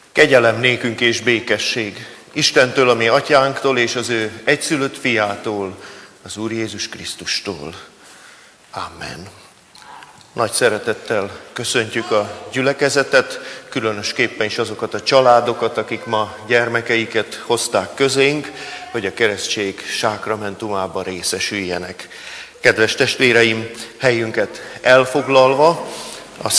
Kegyelem nékünk és békesség Istentől, a mi atyánktól, és az ő egyszülött fiától, az Úr Jézus Krisztustól. Amen. Nagy szeretettel köszöntjük a gyülekezetet, különösképpen is azokat a családokat, akik ma gyermekeiket hozták közénk, hogy a keresztség sákramentumában részesüljenek. Kedves testvéreim, helyünket elfoglalva, a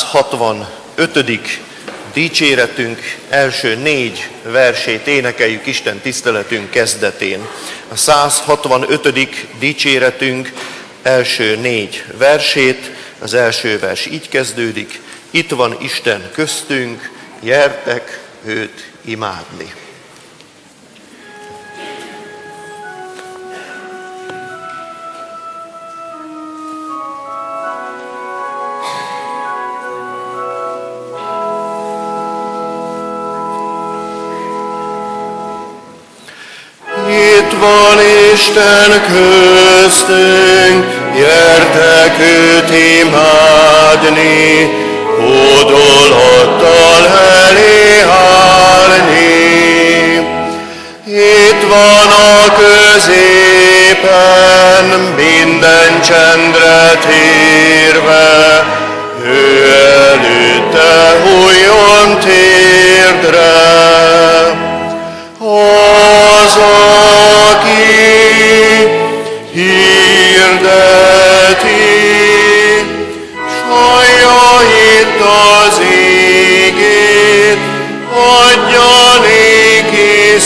165. dicséretünk első 4 versét énekeljük Isten tiszteletünk kezdetén. A 165. dicséretünk első 4 versét, az első vers így kezdődik: itt van Isten köztünk, gyertek őt imádni. Itt van Isten köztünk, gyertek őt imádni, hódolattal elé állni. Itt van a középen, minden csendre térve, ő előtte hulljon térdre. Az, aki hirdeti, sajja itt az ígét, adja néki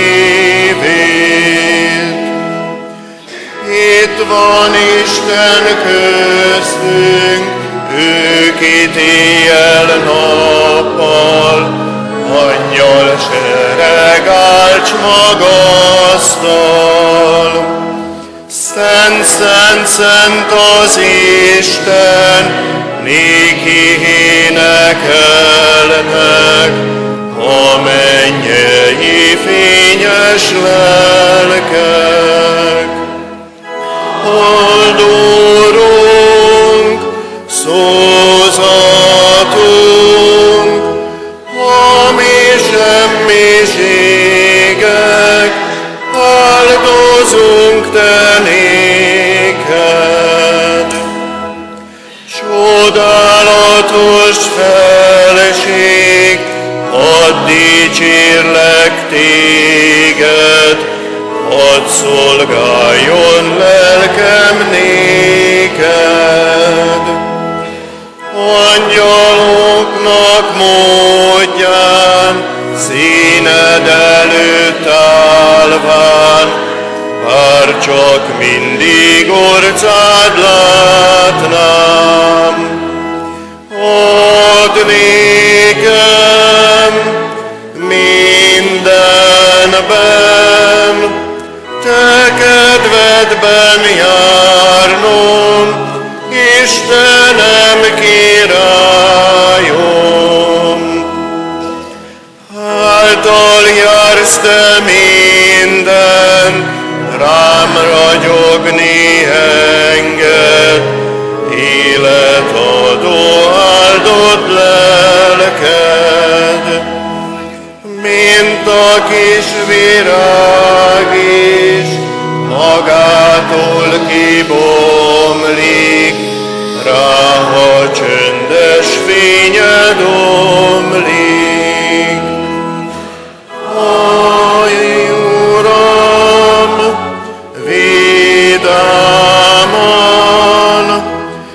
szívét. Itt van Isten köztünk, ő kit éjjel-nappal, angyal sereg álcs magasztal. Szent, szent, szent az Isten, néki énekelnek, a mennyei fényes lelkek. Oldódunk, szózatunk, a mi semmiségek, áldozunk te néked. Csodálatos felség, hadd dicsérlek téged, hadd szolgáljon lelkem néked. Angyaloknak módján, színed előtt állván, bár csak mindig orcád látnám. Add nékem mindenben, te kedvedben járnom, Istenem, királyom. Által jársz te minden, rám ragyogni enged, életadó áldott lelked. Mint a kis virág is, magától kibomlik, rá, ha csöndes fényed omlik. Aj, Uram, vidáman,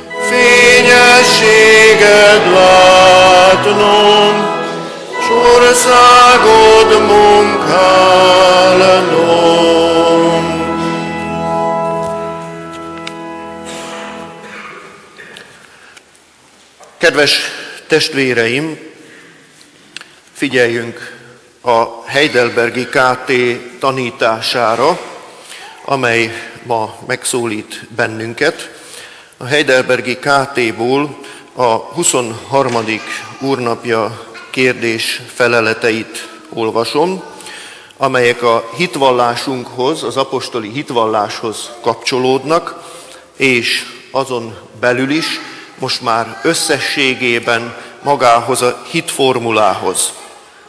fényességed látnom, s országod munkálnom. Kedves testvéreim, figyeljünk a Heidelbergi KT tanítására, amely ma megszólít bennünket. A Heidelbergi KT-ból a 23. úrnapja kérdés feleleteit olvasom, amelyek a hitvallásunkhoz, az apostoli hitvalláshoz kapcsolódnak, és azon belül is most már összességében magához a hitformulához.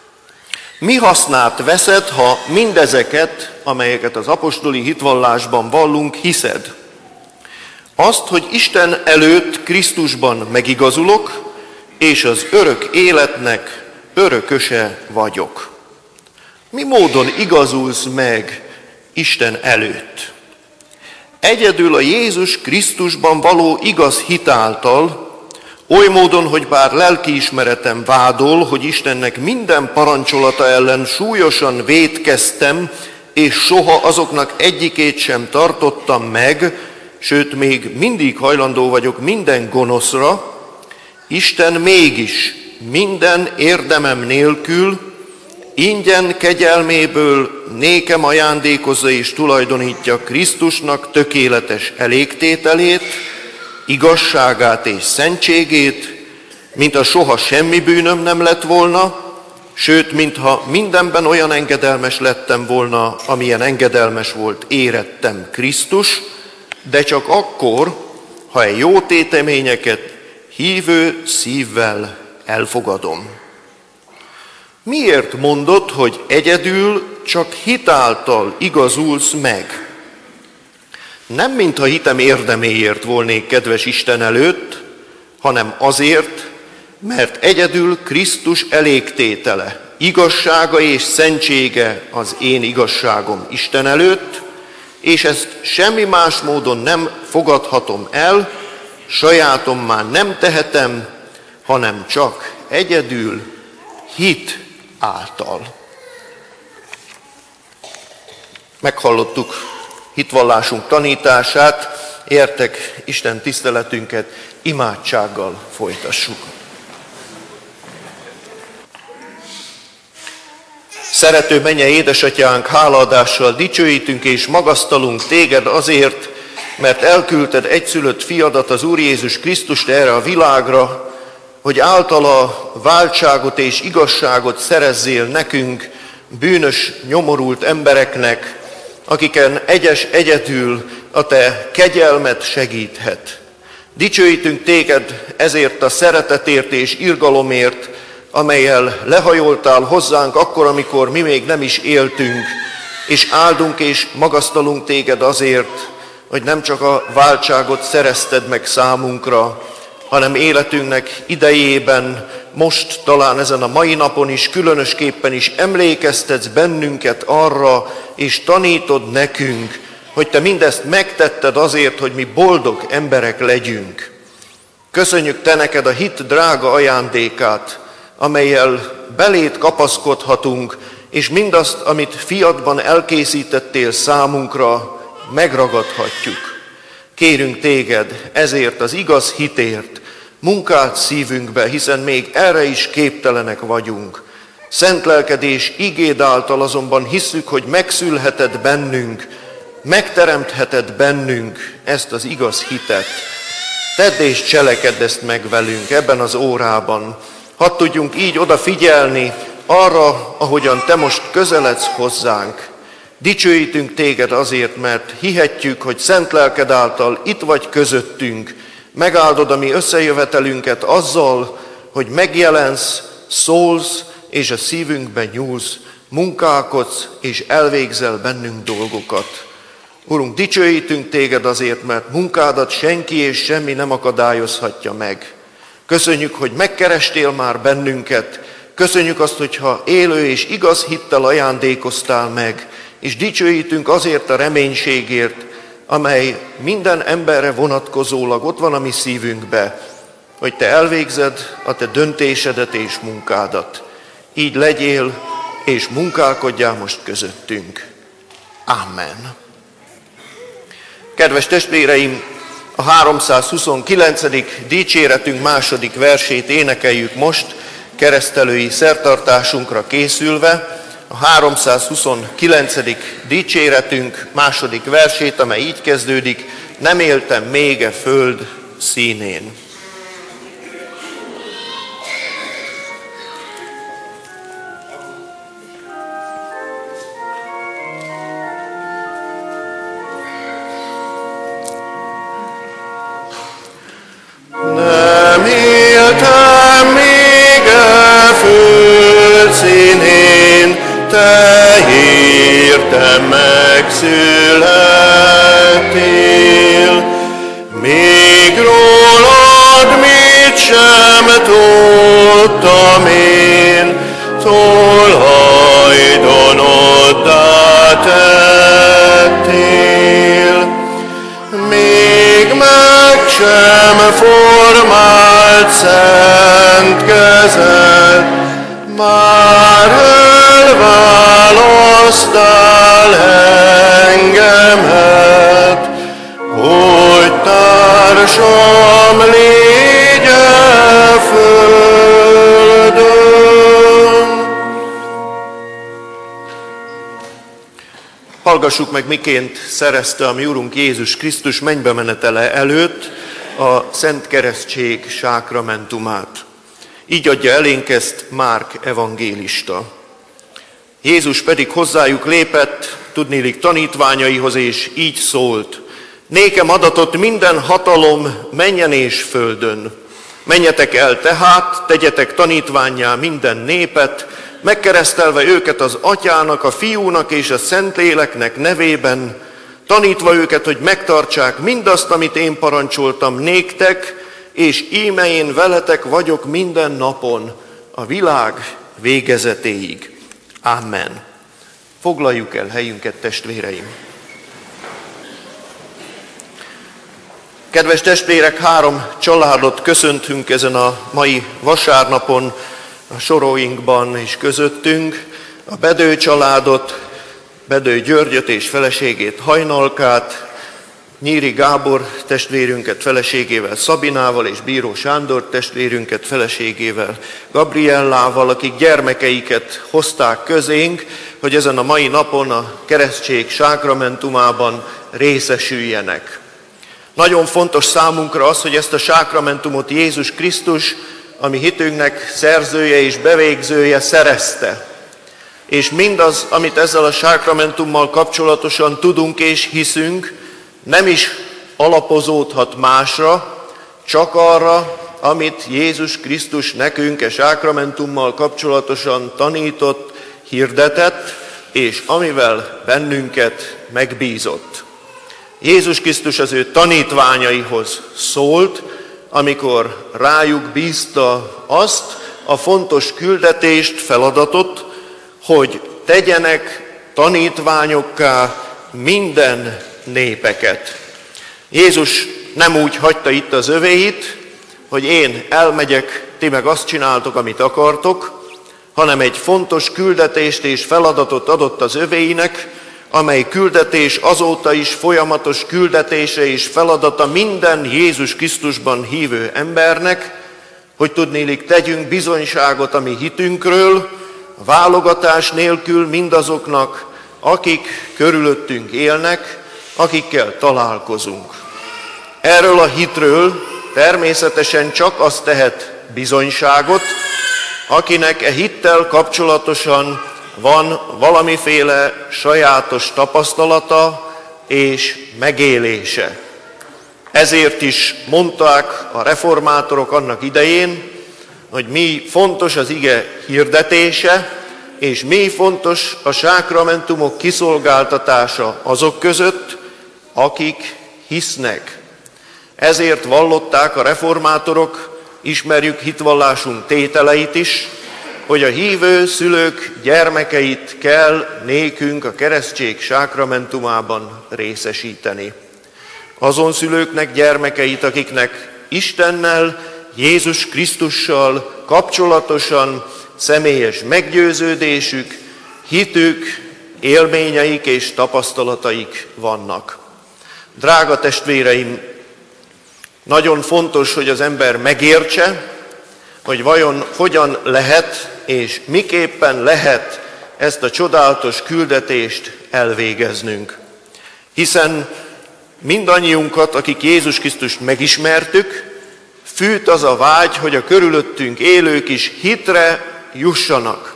Mi hasznát veszed, ha mindezeket, amelyeket az apostoli hitvallásban vallunk, hiszed? Azt, hogy Isten előtt Krisztusban megigazulok, és az örök életnek örököse vagyok. Mi módon igazulsz meg Isten előtt? Egyedül a Jézus Krisztusban való igaz hit által, oly módon, hogy bár lelkiismeretem vádol, hogy Istennek minden parancsolata ellen súlyosan vétkeztem, és soha azoknak egyikét sem tartottam meg, sőt, még mindig hajlandó vagyok minden gonoszra, Isten mégis minden érdemem nélkül, ingyen kegyelméből nékem ajándékozza és tulajdonítja Krisztusnak tökéletes elégtételét, igazságát és szentségét, mintha soha semmi bűnöm nem lett volna, sőt, mintha mindenben olyan engedelmes lettem volna, amilyen engedelmes volt érettem Krisztus, de csak akkor, ha egy jó téteményeket hívő szívvel elfogadom. Miért mondod, hogy egyedül csak hitáltal igazulsz meg? Nem mintha hitem érdeméért volnék kedves Isten előtt, hanem azért, mert egyedül Krisztus elégtétele, igazsága és szentsége az én igazságom Isten előtt, és ezt semmi más módon nem fogadhatom el, sajátommá nem tehetem, hanem csak egyedül hit által. Meghallottuk hitvallásunk tanítását, értek Isten tiszteletünket, imádsággal folytassuk. Szerető mennyei édesatyánk, hálaadással dicsőítünk és magasztalunk téged azért, mert elküldted egyszülött fiadat, az Úr Jézus Krisztust erre a világra, hogy általa váltságot és igazságot szerezzél nekünk, bűnös, nyomorult embereknek, akiken egyedül a te kegyelmed segíthet. Dicsőítünk téged ezért a szeretetért és irgalomért, amellyel lehajoltál hozzánk akkor, amikor mi még nem is éltünk, és áldunk és magasztalunk téged azért, hogy nem csak a váltságot szerezted meg számunkra, hanem életünknek idejében, most talán ezen a mai napon is, különösképpen is emlékeztetsz bennünket arra, és tanítod nekünk, hogy te mindezt megtetted azért, hogy mi boldog emberek legyünk. Köszönjük te neked a hit drága ajándékát, amellyel beléd kapaszkodhatunk, és mindazt, amit fiadban elkészítettél számunkra, megragadhatjuk. Kérünk téged ezért az igaz hitért, munkált szívünkbe, hiszen még erre is képtelenek vagyunk. Szent lelked és igéd által azonban hisszük, hogy megszülheted bennünk, megteremtheted bennünk ezt az igaz hitet. Tedd és cselekedd ezt meg velünk ebben az órában. Hadd tudjunk így odafigyelni arra, ahogyan te most közeledsz hozzánk. Dicsőítünk téged azért, mert hihetjük, hogy szent lelked által itt vagy közöttünk, megáldod a mi összejövetelünket azzal, hogy megjelensz, szólsz, és a szívünkbe nyúlsz, munkálkodsz, és elvégzel bennünk dolgokat. Urunk, dicsőítünk téged azért, mert munkádat senki és semmi nem akadályozhatja meg. Köszönjük, hogy megkerestél már bennünket, köszönjük azt, hogyha élő és igaz hittel ajándékoztál meg, és dicsőítünk azért a reménységért, amely minden emberre vonatkozólag ott van a mi szívünkbe, hogy te elvégzed a te döntésedet és munkádat. Így legyél, és munkálkodjál most közöttünk. Amen. Kedves testvéreim, a 329. dicséretünk második versét énekeljük most, keresztelői szertartásunkra készülve, a 329. dicséretünk második versét, amely így kezdődik: nem éltem még e föld színén. Nem éltem még e föld színén, megszületél. Még rólad mit sem tudtam én, tolhajdonoddá tettél. Még meg sem formált szent kezed, már elválasztál engemet, hogy társam légy a földön. Hallgassuk meg, miként szerezte a mi Urunk Jézus Krisztus mennybe menetele előtt a Szent Keresztség sákramentumát. Így adja elénk ezt Márk evangélista. Jézus pedig hozzájuk lépett, tudniillik tanítványaihoz, és így szólt: Nékem adatott minden hatalom mennyen és földön. Menjetek el tehát, tegyetek tanítvánnyá minden népet, megkeresztelve őket az Atyának, a Fiúnak és a Szentléleknek nevében, tanítva őket, hogy megtartsák mindazt, amit én parancsoltam néktek, és íme én veletek vagyok minden napon, a világ végezetéig. Amen. Foglaljuk el helyünket, testvéreim! Kedves testvérek, 3 családot köszöntünk ezen a mai vasárnapon a soróinkban és közöttünk. A Bedő családot, Bedő Györgyöt és feleségét, Hajnalkát, Nyíri Gábor testvérünket feleségével, Szabinával, és Bíró Sándor testvérünket feleségével, Gabriellával, akik gyermekeiket hozták közénk, hogy ezen a mai napon a keresztség sákramentumában részesüljenek. Nagyon fontos számunkra az, hogy ezt a sákramentumot Jézus Krisztus, a mi hitünknek szerzője és bevégzője szerezte. És mindaz, amit ezzel a sákramentummal kapcsolatosan tudunk és hiszünk, nem is alapozódhat másra, csak arra, amit Jézus Krisztus nekünk a sákramentummal kapcsolatosan tanított, hirdetett, és amivel bennünket megbízott. Jézus Krisztus az ő tanítványaihoz szólt, amikor rájuk bízta azt a fontos küldetést, feladatot, hogy tegyenek tanítványokká minden népeket. Jézus nem úgy hagyta itt az övéit, hogy én elmegyek, ti meg azt csináltok, amit akartok, hanem egy fontos küldetést és feladatot adott az övéinek, amely küldetés azóta is folyamatos küldetése és feladata minden Jézus Krisztusban hívő embernek, hogy tudniillik tegyünk bizonyságot a mi hitünkről, válogatás nélkül mindazoknak, akik körülöttünk élnek, akikkel találkozunk. Erről a hitről természetesen csak az tehet bizonyságot, akinek e hittel kapcsolatosan van valamiféle sajátos tapasztalata és megélése. Ezért is mondták a reformátorok annak idején, hogy mi fontos az ige hirdetése, és mi fontos a sákramentumok kiszolgáltatása azok között, akik hisznek. Ezért vallották a reformátorok, ismerjük hitvallásunk tételeit is, hogy a hívő szülők gyermekeit kell nékünk a keresztség sákramentumában részesíteni. Azon szülőknek gyermekeit, akiknek Istennel, Jézus Krisztussal kapcsolatosan személyes meggyőződésük, hitük, élményeik és tapasztalataik vannak. Drága testvéreim, nagyon fontos, hogy az ember megértse, hogy vajon hogyan lehet és miképpen lehet ezt a csodálatos küldetést elvégeznünk. Hiszen mindannyiunkat, akik Jézus Krisztust megismertük, fűt az a vágy, hogy a körülöttünk élők is hitre jussanak.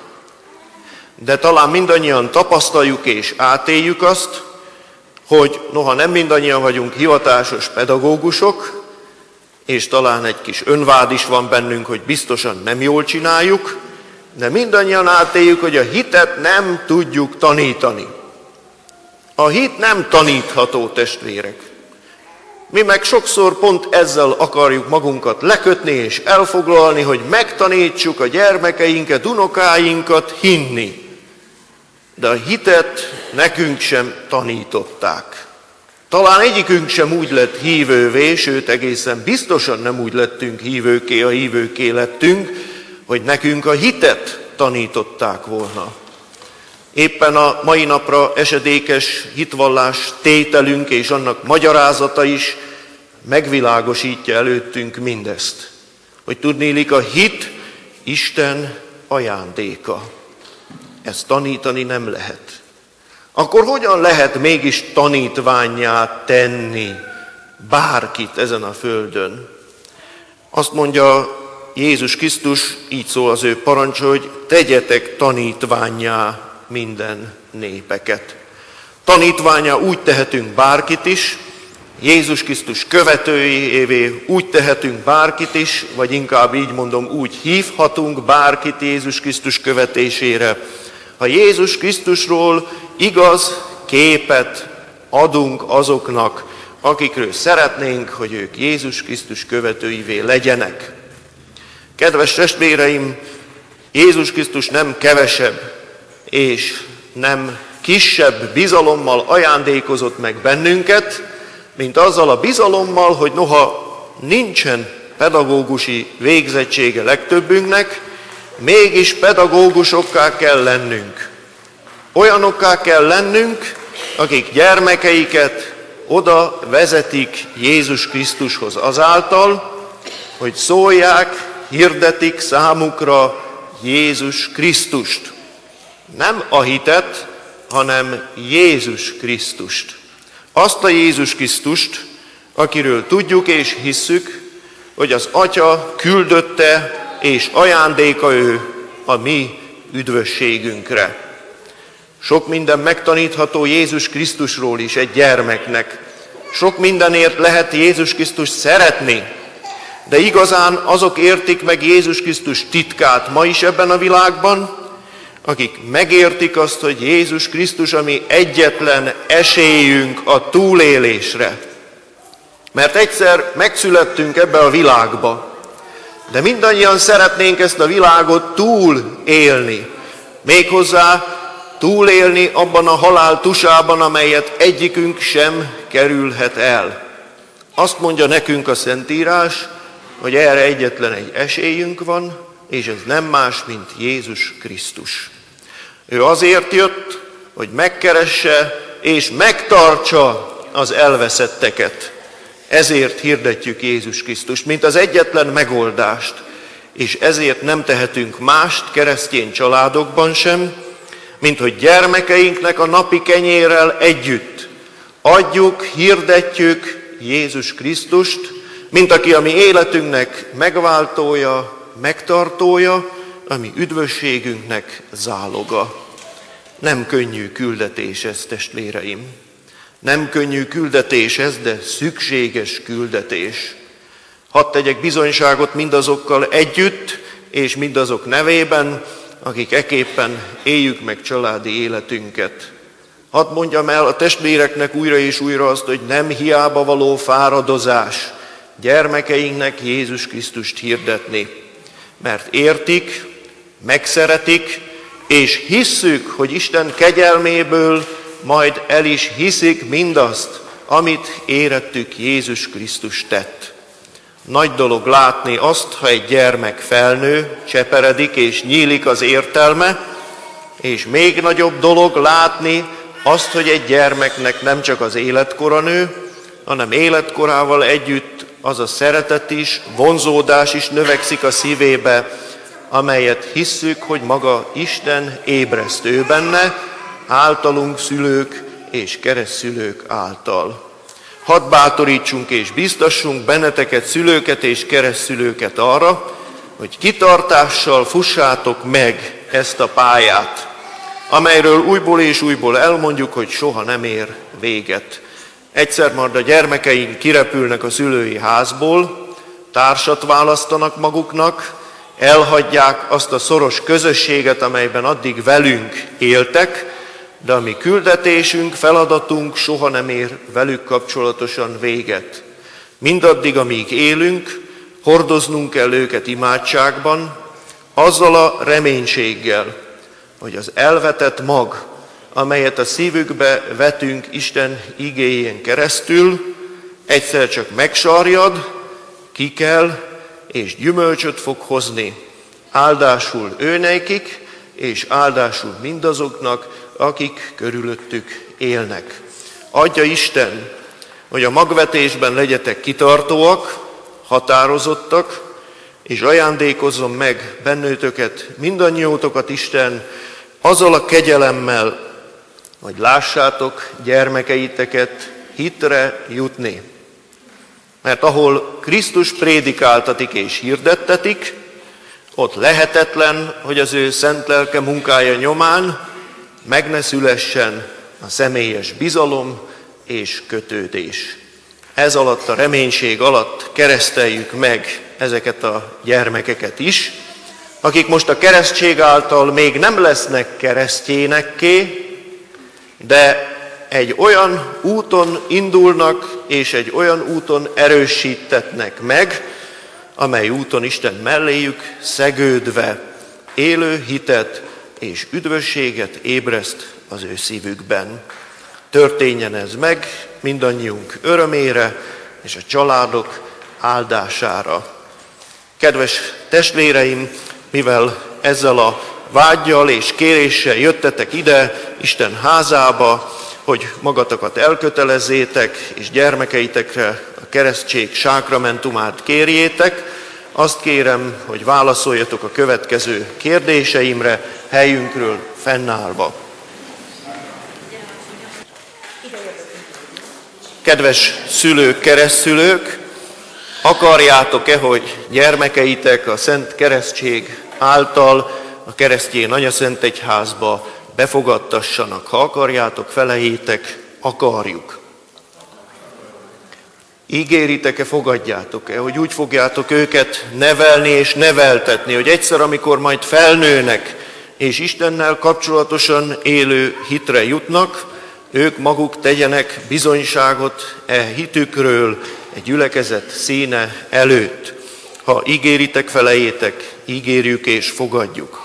De talán mindannyian tapasztaljuk és átéljük azt, hogy noha nem mindannyian vagyunk hivatásos pedagógusok, és talán egy kis önvád is van bennünk, hogy biztosan nem jól csináljuk, de mindannyian átéljük, hogy a hitet nem tudjuk tanítani. A hit nem tanítható, testvérek. Mi meg sokszor pont ezzel akarjuk magunkat lekötni és elfoglalni, hogy megtanítsuk a gyermekeinket, unokáinkat hinni. De a hitet nekünk sem tanították. Talán egyikünk sem úgy lett hívővé, sőt egészen biztosan nem úgy lettünk hívőké, a hívőké lettünk, hogy nekünk a hitet tanították volna. Éppen a mai napra esedékes hitvallás tételünk és annak magyarázata is megvilágosítja előttünk mindezt. Hogy tudnélik, a hit Isten ajándéka. Ezt tanítani nem lehet. Akkor hogyan lehet mégis tanítvánnyá tenni bárkit ezen a földön? Azt mondja Jézus Krisztus, így szól az ő parancsa, hogy tegyetek tanítvánnyá minden népeket. Tanítvánnyá úgy tehetünk bárkit is, Jézus Krisztus követőjévé úgy tehetünk bárkit is, vagy inkább így mondom, úgy hívhatunk bárkit Jézus Krisztus követésére, ha Jézus Krisztusról igaz képet adunk azoknak, akikről szeretnénk, hogy ők Jézus Krisztus követőivé legyenek. Kedves testvéreim, Jézus Krisztus nem kevesebb és nem kisebb bizalommal ajándékozott meg bennünket, mint azzal a bizalommal, hogy noha nincsen pedagógusi végzettsége legtöbbünknek, mégis pedagógusokká kell lennünk. Olyanokká kell lennünk, akik gyermekeiket oda vezetik Jézus Krisztushoz azáltal, hogy szólják, hirdetik számukra Jézus Krisztust. Nem a hitet, hanem Jézus Krisztust. Azt a Jézus Krisztust, akiről tudjuk és hisszük, hogy az Atya küldötte és ajándéka ő a mi üdvösségünkre. Sok minden megtanítható Jézus Krisztusról is egy gyermeknek. Sok mindenért lehet Jézus Krisztust szeretni, de igazán azok értik meg Jézus Krisztus titkát ma is ebben a világban, akik megértik azt, hogy Jézus Krisztus a mi egyetlen esélyünk a túlélésre. Mert egyszer megszülettünk ebbe a világba, de mindannyian szeretnénk ezt a világot túlélni. Méghozzá túlélni abban a halál tusában, amelyet egyikünk sem kerülhet el. Azt mondja nekünk a Szentírás, hogy erre egyetlen egy esélyünk van, és ez nem más, mint Jézus Krisztus. Ő azért jött, hogy megkeresse és megtartsa az elveszetteket. Ezért hirdetjük Jézus Krisztust, mint az egyetlen megoldást, és ezért nem tehetünk mást keresztény családokban sem, mint hogy gyermekeinknek a napi kenyérrel együtt adjuk, hirdetjük Jézus Krisztust, mint aki a mi életünknek megváltója, megtartója, a mi üdvösségünknek záloga. Nem könnyű küldetés ez, testvéreim. Nem könnyű küldetés ez, de szükséges küldetés. Hadd tegyek bizonyságot mindazokkal együtt, és mindazok nevében, akik eképpen éljük meg családi életünket. Hadd mondjam el a testvéreknek újra és újra azt, hogy nem hiába való fáradozás gyermekeinknek Jézus Krisztust hirdetni. Mert értik, megszeretik, és hisszük, hogy Isten kegyelméből majd el is hiszik mindazt, amit érettük Jézus Krisztus tett. Nagy dolog látni azt, ha egy gyermek felnő, cseperedik és nyílik az értelme, és még nagyobb dolog látni azt, hogy egy gyermeknek nem csak az életkora nő, hanem életkorával együtt az a szeretet is, vonzódás is növekszik a szívébe, amelyet hisszük, hogy maga Isten ébreszt ő benne, általunk szülők és keresztszülők által. Hadd bátorítsunk és biztassunk benneteket, szülőket és keresztszülőket arra, hogy kitartással fussátok meg ezt a pályát, amelyről újból és újból elmondjuk, hogy soha nem ér véget. Egyszer majd a gyermekeink kirepülnek a szülői házból, társat választanak maguknak, elhagyják azt a szoros közösséget, amelyben addig velünk éltek, de a mi küldetésünk, feladatunk soha nem ér velük kapcsolatosan véget. Mindaddig, amíg élünk, hordoznunk kell őket imádságban, azzal a reménységgel, hogy az elvetett mag, amelyet a szívükbe vetünk Isten igéjén keresztül, egyszer csak megsarjad, kikel és gyümölcsöt fog hozni. Áldásul őnekik, és áldásul mindazoknak, akik körülöttük élnek. Adja Isten, hogy a magvetésben legyetek kitartóak, határozottak, és ajándékozzon meg bennőtöket, mindannyiótokat Isten, azzal a kegyelemmel, hogy lássátok gyermekeiteket hitre jutni. Mert ahol Krisztus prédikáltatik és hirdettetik, ott lehetetlen, hogy az ő szent lelke munkája nyomán meg ne szülessen a személyes bizalom és kötődés. Ez alatt a reménység alatt kereszteljük meg ezeket a gyermekeket is, akik most a keresztség által még nem lesznek keresztjénekké, de egy olyan úton indulnak, és egy olyan úton erősítetnek meg, amely úton Isten melléjük szegődve élő hitet és üdvösséget ébreszt az ő szívükben. Történjen ez meg mindannyiunk örömére és a családok áldására. Kedves testvéreim, mivel ezzel a vággyal és kéréssel jöttetek ide Isten házába, hogy magatokat elkötelezzétek, és gyermekeitekre a keresztség sákramentumát kérjétek, azt kérem, hogy válaszoljatok a következő kérdéseimre helyünkről fennállva. Kedves szülők, keresztszülők, akarjátok-e, hogy gyermekeitek a Szent Keresztség által a keresztény anyaszentegyházba befogadtassanak? Ha akarjátok, feleljétek, akarjuk. Ígéritek-e, fogadjátok-e, hogy úgy fogjátok őket nevelni és neveltetni, hogy egyszer, amikor majd felnőnek és Istennel kapcsolatosan élő hitre jutnak, ők maguk tegyenek bizonyságot e hitükről egy gyülekezet színe előtt. Ha ígéritek, felejétek, ígérjük és fogadjuk.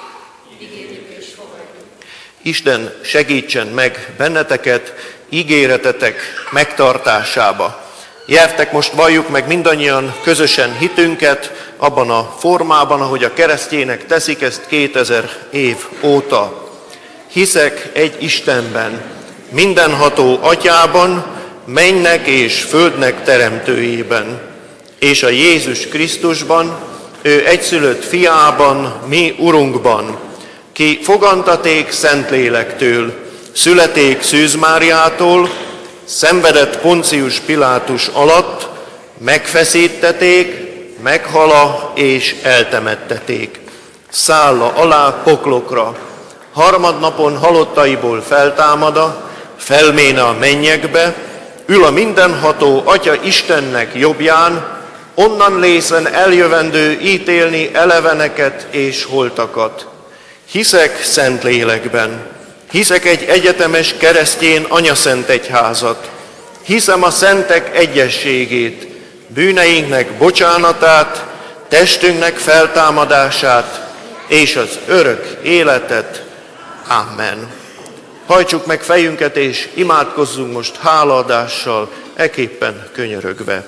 Isten segítsen meg benneteket ígéretetek megtartásába. Gyertek, most valljuk meg mindannyian közösen hitünket abban a formában, ahogy a keresztjének teszik ezt 2000 év óta. Hiszek egy Istenben, mindenható Atyában, mennynek és földnek teremtőjében, és a Jézus Krisztusban, ő egyszülött fiában, mi Urunkban, ki fogantaték Szentlélektől, születék Szűz Máriától, szenvedett Poncius Pilátus alatt, megfeszítették, meghala és eltemetteték. Szálla alá poklokra, harmadnapon halottaiból feltámada, felméne a mennyekbe, ül a mindenható Atya Istennek jobbján, onnan lészen eljövendő ítélni eleveneket és holtakat. Hiszek Szentlélekben, hiszek egy egyetemes keresztény anyaszentegyházat, hiszem a szentek egyességét, bűneinknek bocsánatát, testünknek feltámadását és az örök életet. Amen. Hajtsuk meg fejünket és imádkozzunk most hálaadással, eképpen könyörögve.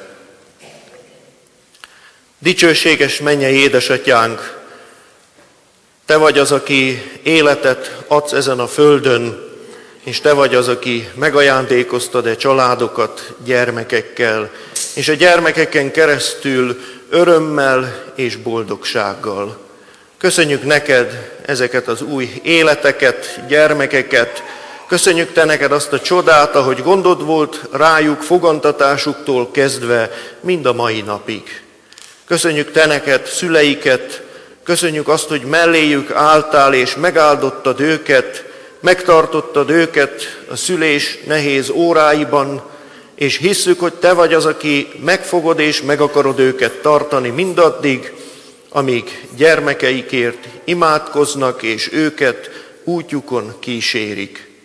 Dicsőséges mennyei édesatyánk, Te vagy az, aki életet adsz ezen a földön, és Te vagy az, aki megajándékoztad családokat gyermekekkel, és a gyermekeken keresztül örömmel és boldogsággal. Köszönjük neked ezeket az új életeket, gyermekeket, köszönjük Te neked azt a csodát, ahogy gondod volt rájuk fogantatásuktól kezdve mind a mai napig. Köszönjük Te neked szüleiket, köszönjük azt, hogy melléjük álltál és megáldottad őket, megtartottad őket a szülés nehéz óráiban, és hisszük, hogy Te vagy az, aki megfogod és meg akarod őket tartani mindaddig, amíg gyermekeikért imádkoznak és őket útjukon kísérik.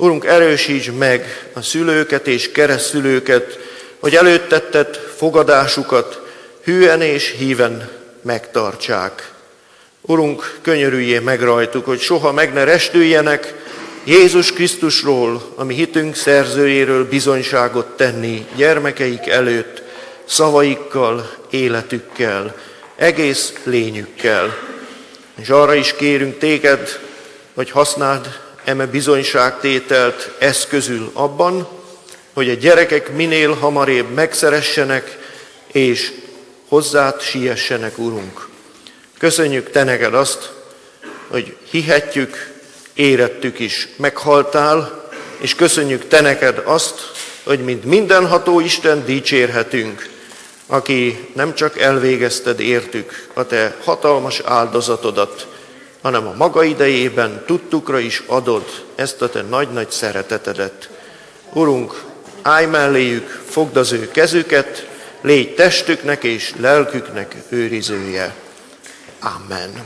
Urunk, erősíts meg a szülőket és keresztszülőket, hogy előttetett fogadásukat hűen és híven megtartsák. Urunk, könyörüljél meg rajtuk, hogy soha meg ne restüljenek Jézus Krisztusról, a mi hitünk szerzőjéről bizonyságot tenni gyermekeik előtt, szavaikkal, életükkel, egész lényükkel. És arra is kérünk téged, hogy használd eme bizonyságtételt eszközül abban, hogy a gyerekek minél hamarabb megszeressenek, és hozzád siessenek, Urunk. Köszönjük te neked azt, hogy hihetjük, érettük is, meghaltál, és köszönjük te neked azt, hogy mint mindenható Isten dicsérhetünk, aki nem csak elvégezted értük a te hatalmas áldozatodat, hanem a maga idejében tudtukra is adod ezt a te nagy-nagy szeretetedet. Urunk, állj melléjük, fogd az ő kezüket, légy testüknek és lelküknek őrizője. Amen.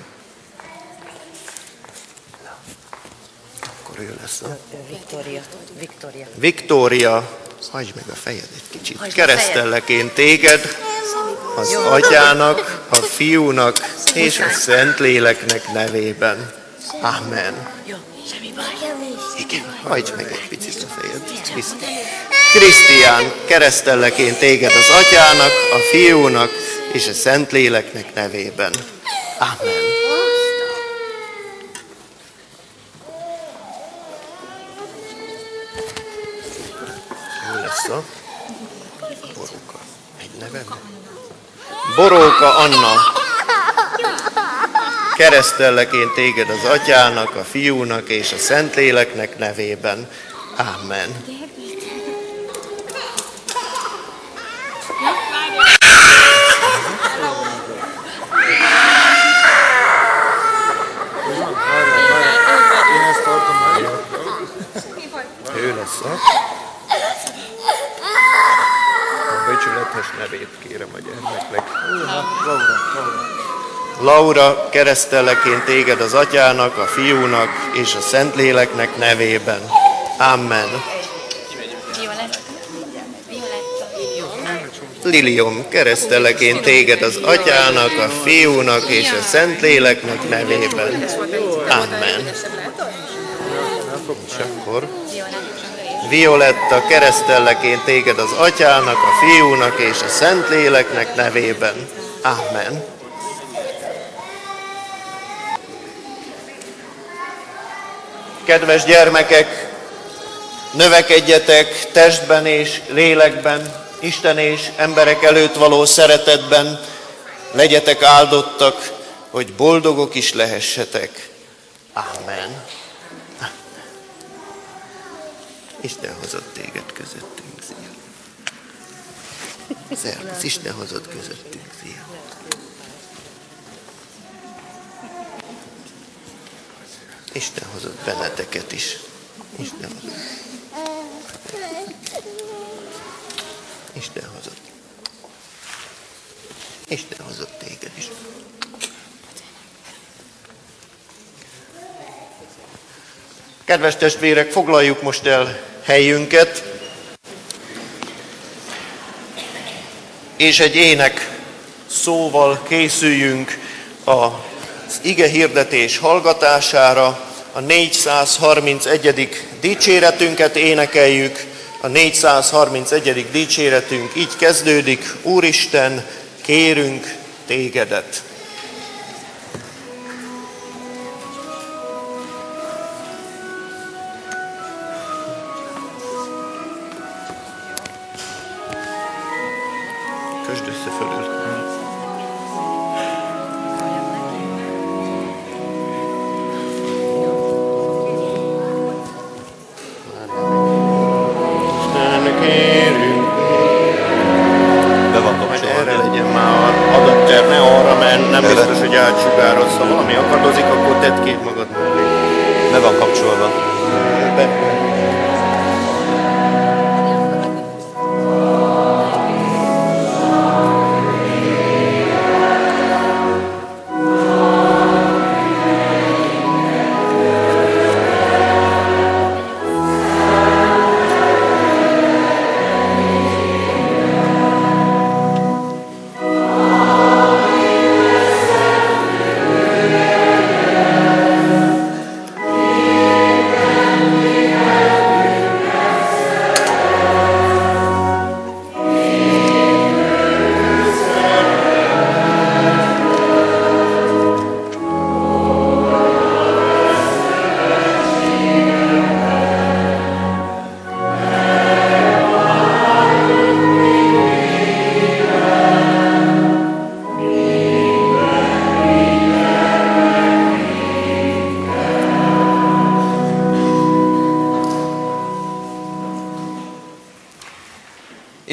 Akkor ő lesz a... Viktória, hagyd meg a fejed egy kicsit. Keresztellek én téged az Atyának, a Fiúnak és a Szentléleknek nevében. Amen. Igen, hagyd meg egy picit a fejed. Krisztián, keresztellek én téged az Atyának, a Fiúnak és a Szentléleknek nevében. Amen. Jó lesz a Boróka. Egy nevem? Boróka Anna. Keresztellek én téged az Atyának, a Fiúnak és a Szentléleknek nevében. Amen. Ő lesz a becsületes nevét kérem a gyermeknek. Laura, keresztellek én téged az Atyának, a Fiúnak és a Szentléleknek nevében. Amen. Lilium, keresztellek én téged az Atyának, a Fiúnak és a Szentléleknek nevében. Amen. És akkor Violetta, keresztellek én téged az Atyának, a Fiúnak és a Szentléleknek nevében. Amen. Kedves gyermekek, növekedjetek testben és lélekben, Isten és emberek előtt való szeretetben, legyetek áldottak, hogy boldogok is lehessetek. Amen. Isten hozott téged közöttünk, szia. Szervusz, Isten hozott közöttünk, szia. Isten hozott benneteket is. Isten hozott. Isten hozott. Isten hozott téged is. Kedves testvérek, foglaljuk most el helyünket, és egy ének szóval készüljünk az ige hirdetés hallgatására. A 431. dicséretünket énekeljük. A 431. dicséretünk így kezdődik: Úristen, kérünk tégedet. Kösd össze fölül. Ha valami akadozik, akkor tedd ki magad mellé. Be van kapcsolva.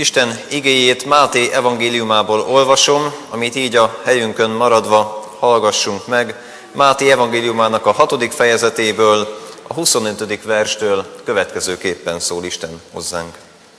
Isten igéjét Máté evangéliumából olvasom, amit így a helyünkön maradva hallgassunk meg. Máté evangéliumának a 6. fejezetéből, a 25. verstől következőképpen szól Isten hozzánk.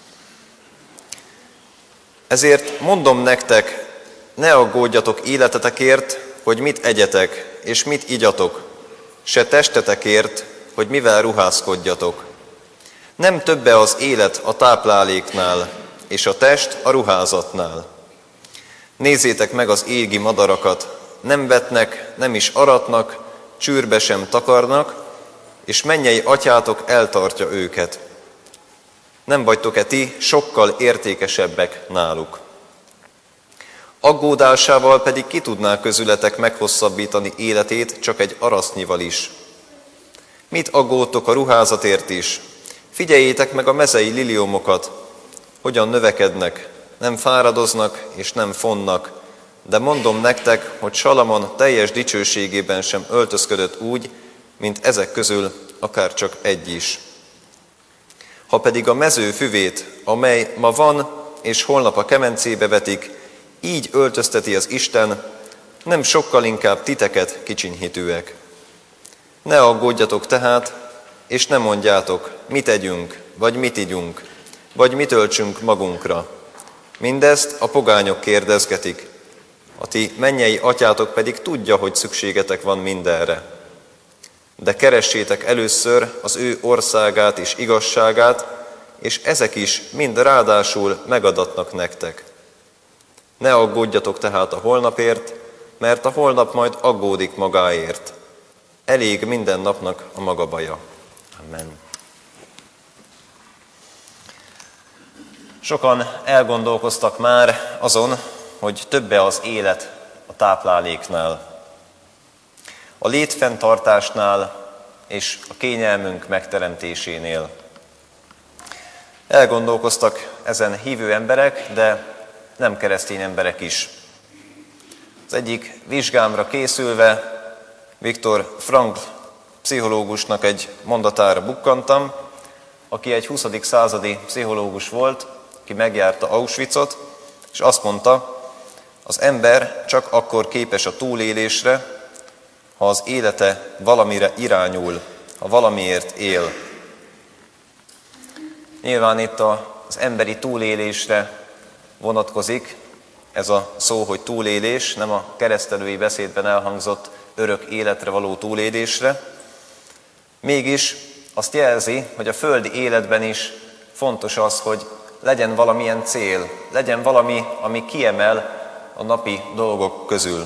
Ezért mondom nektek, ne aggódjatok életetekért, hogy mit egyetek és mit igyatok, se testetekért, hogy mivel ruházkodjatok. Nem többe az élet a tápláléknál, és a test a ruházatnál. Nézzétek meg az égi madarakat, nem vetnek, nem is aratnak, csűrbe sem takarnak, és mennyei atyátok eltartja őket. Nem vagytok-e ti sokkal értékesebbek náluk? Aggódásával pedig ki tudná közületek meghosszabbítani életét csak egy arasznyival is. Mit aggódtok a ruházatért is? Figyeljétek meg a mezei liliomokat, hogyan növekednek, nem fáradoznak és nem fonnak, de mondom nektek, hogy Salamon teljes dicsőségében sem öltözködött úgy, mint ezek közül akár csak egy is. Ha pedig a mező füvét, amely ma van és holnap a kemencébe vetik, így öltözteti az Isten, nem sokkal inkább titeket kicsinyhitűek. Ne aggódjatok tehát, és ne mondjátok, mit együnk, vagy mit igyunk, vagy mit öltsünk magunkra. Mindezt a pogányok kérdezgetik. A ti mennyei atyátok pedig tudja, hogy szükségetek van mindenre. De keressétek először az ő országát és igazságát, és ezek is mind ráadásul megadatnak nektek. Ne aggódjatok tehát a holnapért, mert a holnap majd aggódik magáért. Elég minden napnak a maga baja. Amen. Sokan elgondolkoztak már azon, hogy többe az élet a tápláléknál, a létfenntartásnál és a kényelmünk megteremtésénél. Elgondolkoztak ezen hívő emberek, de nem keresztény emberek is. Az egyik vizsgámra készülve Viktor Frankl pszichológusnak egy mondatára bukkantam, aki egy 20. századi pszichológus volt, aki megjárta Auschwitzot, és azt mondta, az ember csak akkor képes a túlélésre, ha az élete valamire irányul, ha valamiért él. Nyilván itt az emberi túlélésre vonatkozik ez a szó, hogy túlélés, nem a keresztelői beszédben elhangzott örök életre való túlélésre. Mégis azt jelzi, hogy a földi életben is fontos az, hogy legyen valamilyen cél, legyen valami, ami kiemel a napi dolgok közül.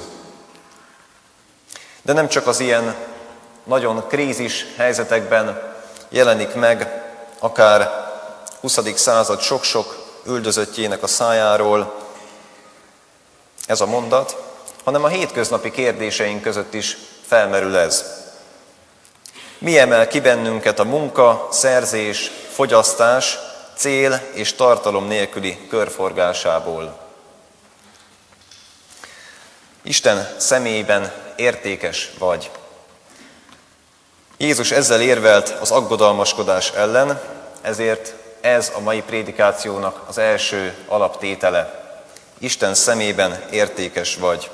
De nem csak az ilyen nagyon krízis helyzetekben jelenik meg, akár 20. század sok-sok üldözöttjének a szájáról ez a mondat, hanem a hétköznapi kérdéseink között is felmerül ez. Mi emel ki bennünket a munka, szerzés, fogyasztás, cél és tartalom nélküli körforgásából? Isten személyében értékes vagy. Jézus ezzel érvelt az aggodalmaskodás ellen, ezért ez a mai prédikációnak az első alaptétele. Isten szemében értékes vagy.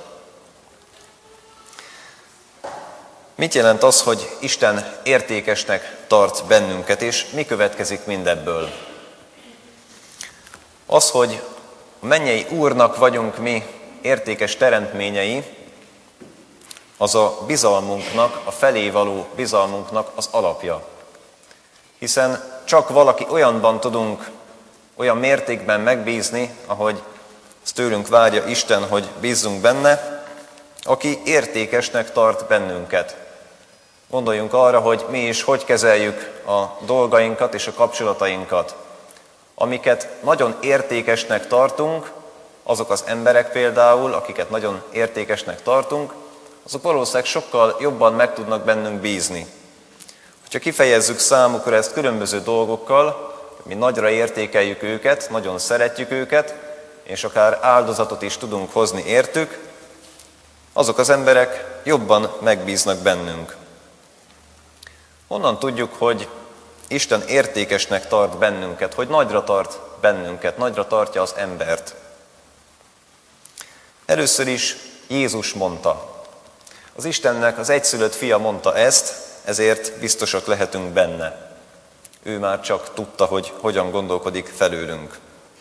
Mit jelent az, hogy Isten értékesnek tart bennünket, és mi következik mindebből? Az, hogy a mennyei Úrnak vagyunk mi értékes teremtményei, az a bizalmunknak, a felé való bizalmunknak az alapja. Hiszen csak valaki olyanban tudunk olyan mértékben megbízni, ahogy ezt tőlünk várja Isten, hogy bízzunk benne, aki értékesnek tart bennünket. Gondoljunk arra, hogy mi is hogy kezeljük a dolgainkat és a kapcsolatainkat. Amiket nagyon értékesnek tartunk, azok az emberek például, akiket nagyon értékesnek tartunk, azok valószínűleg sokkal jobban meg tudnak bennünk bízni. Ha kifejezzük számukra ezt különböző dolgokkal, mi nagyra értékeljük őket, nagyon szeretjük őket, és akár áldozatot is tudunk hozni értük, azok az emberek jobban megbíznak bennünk. Honnan tudjuk, hogy Isten értékesnek tart bennünket, hogy nagyra tart bennünket, nagyra tartja az embert. Először is Jézus mondta. Az Istennek az egyszülött fia mondta ezt, ezért biztosak lehetünk benne. Ő már csak tudta, hogy hogyan gondolkodik felőlünk.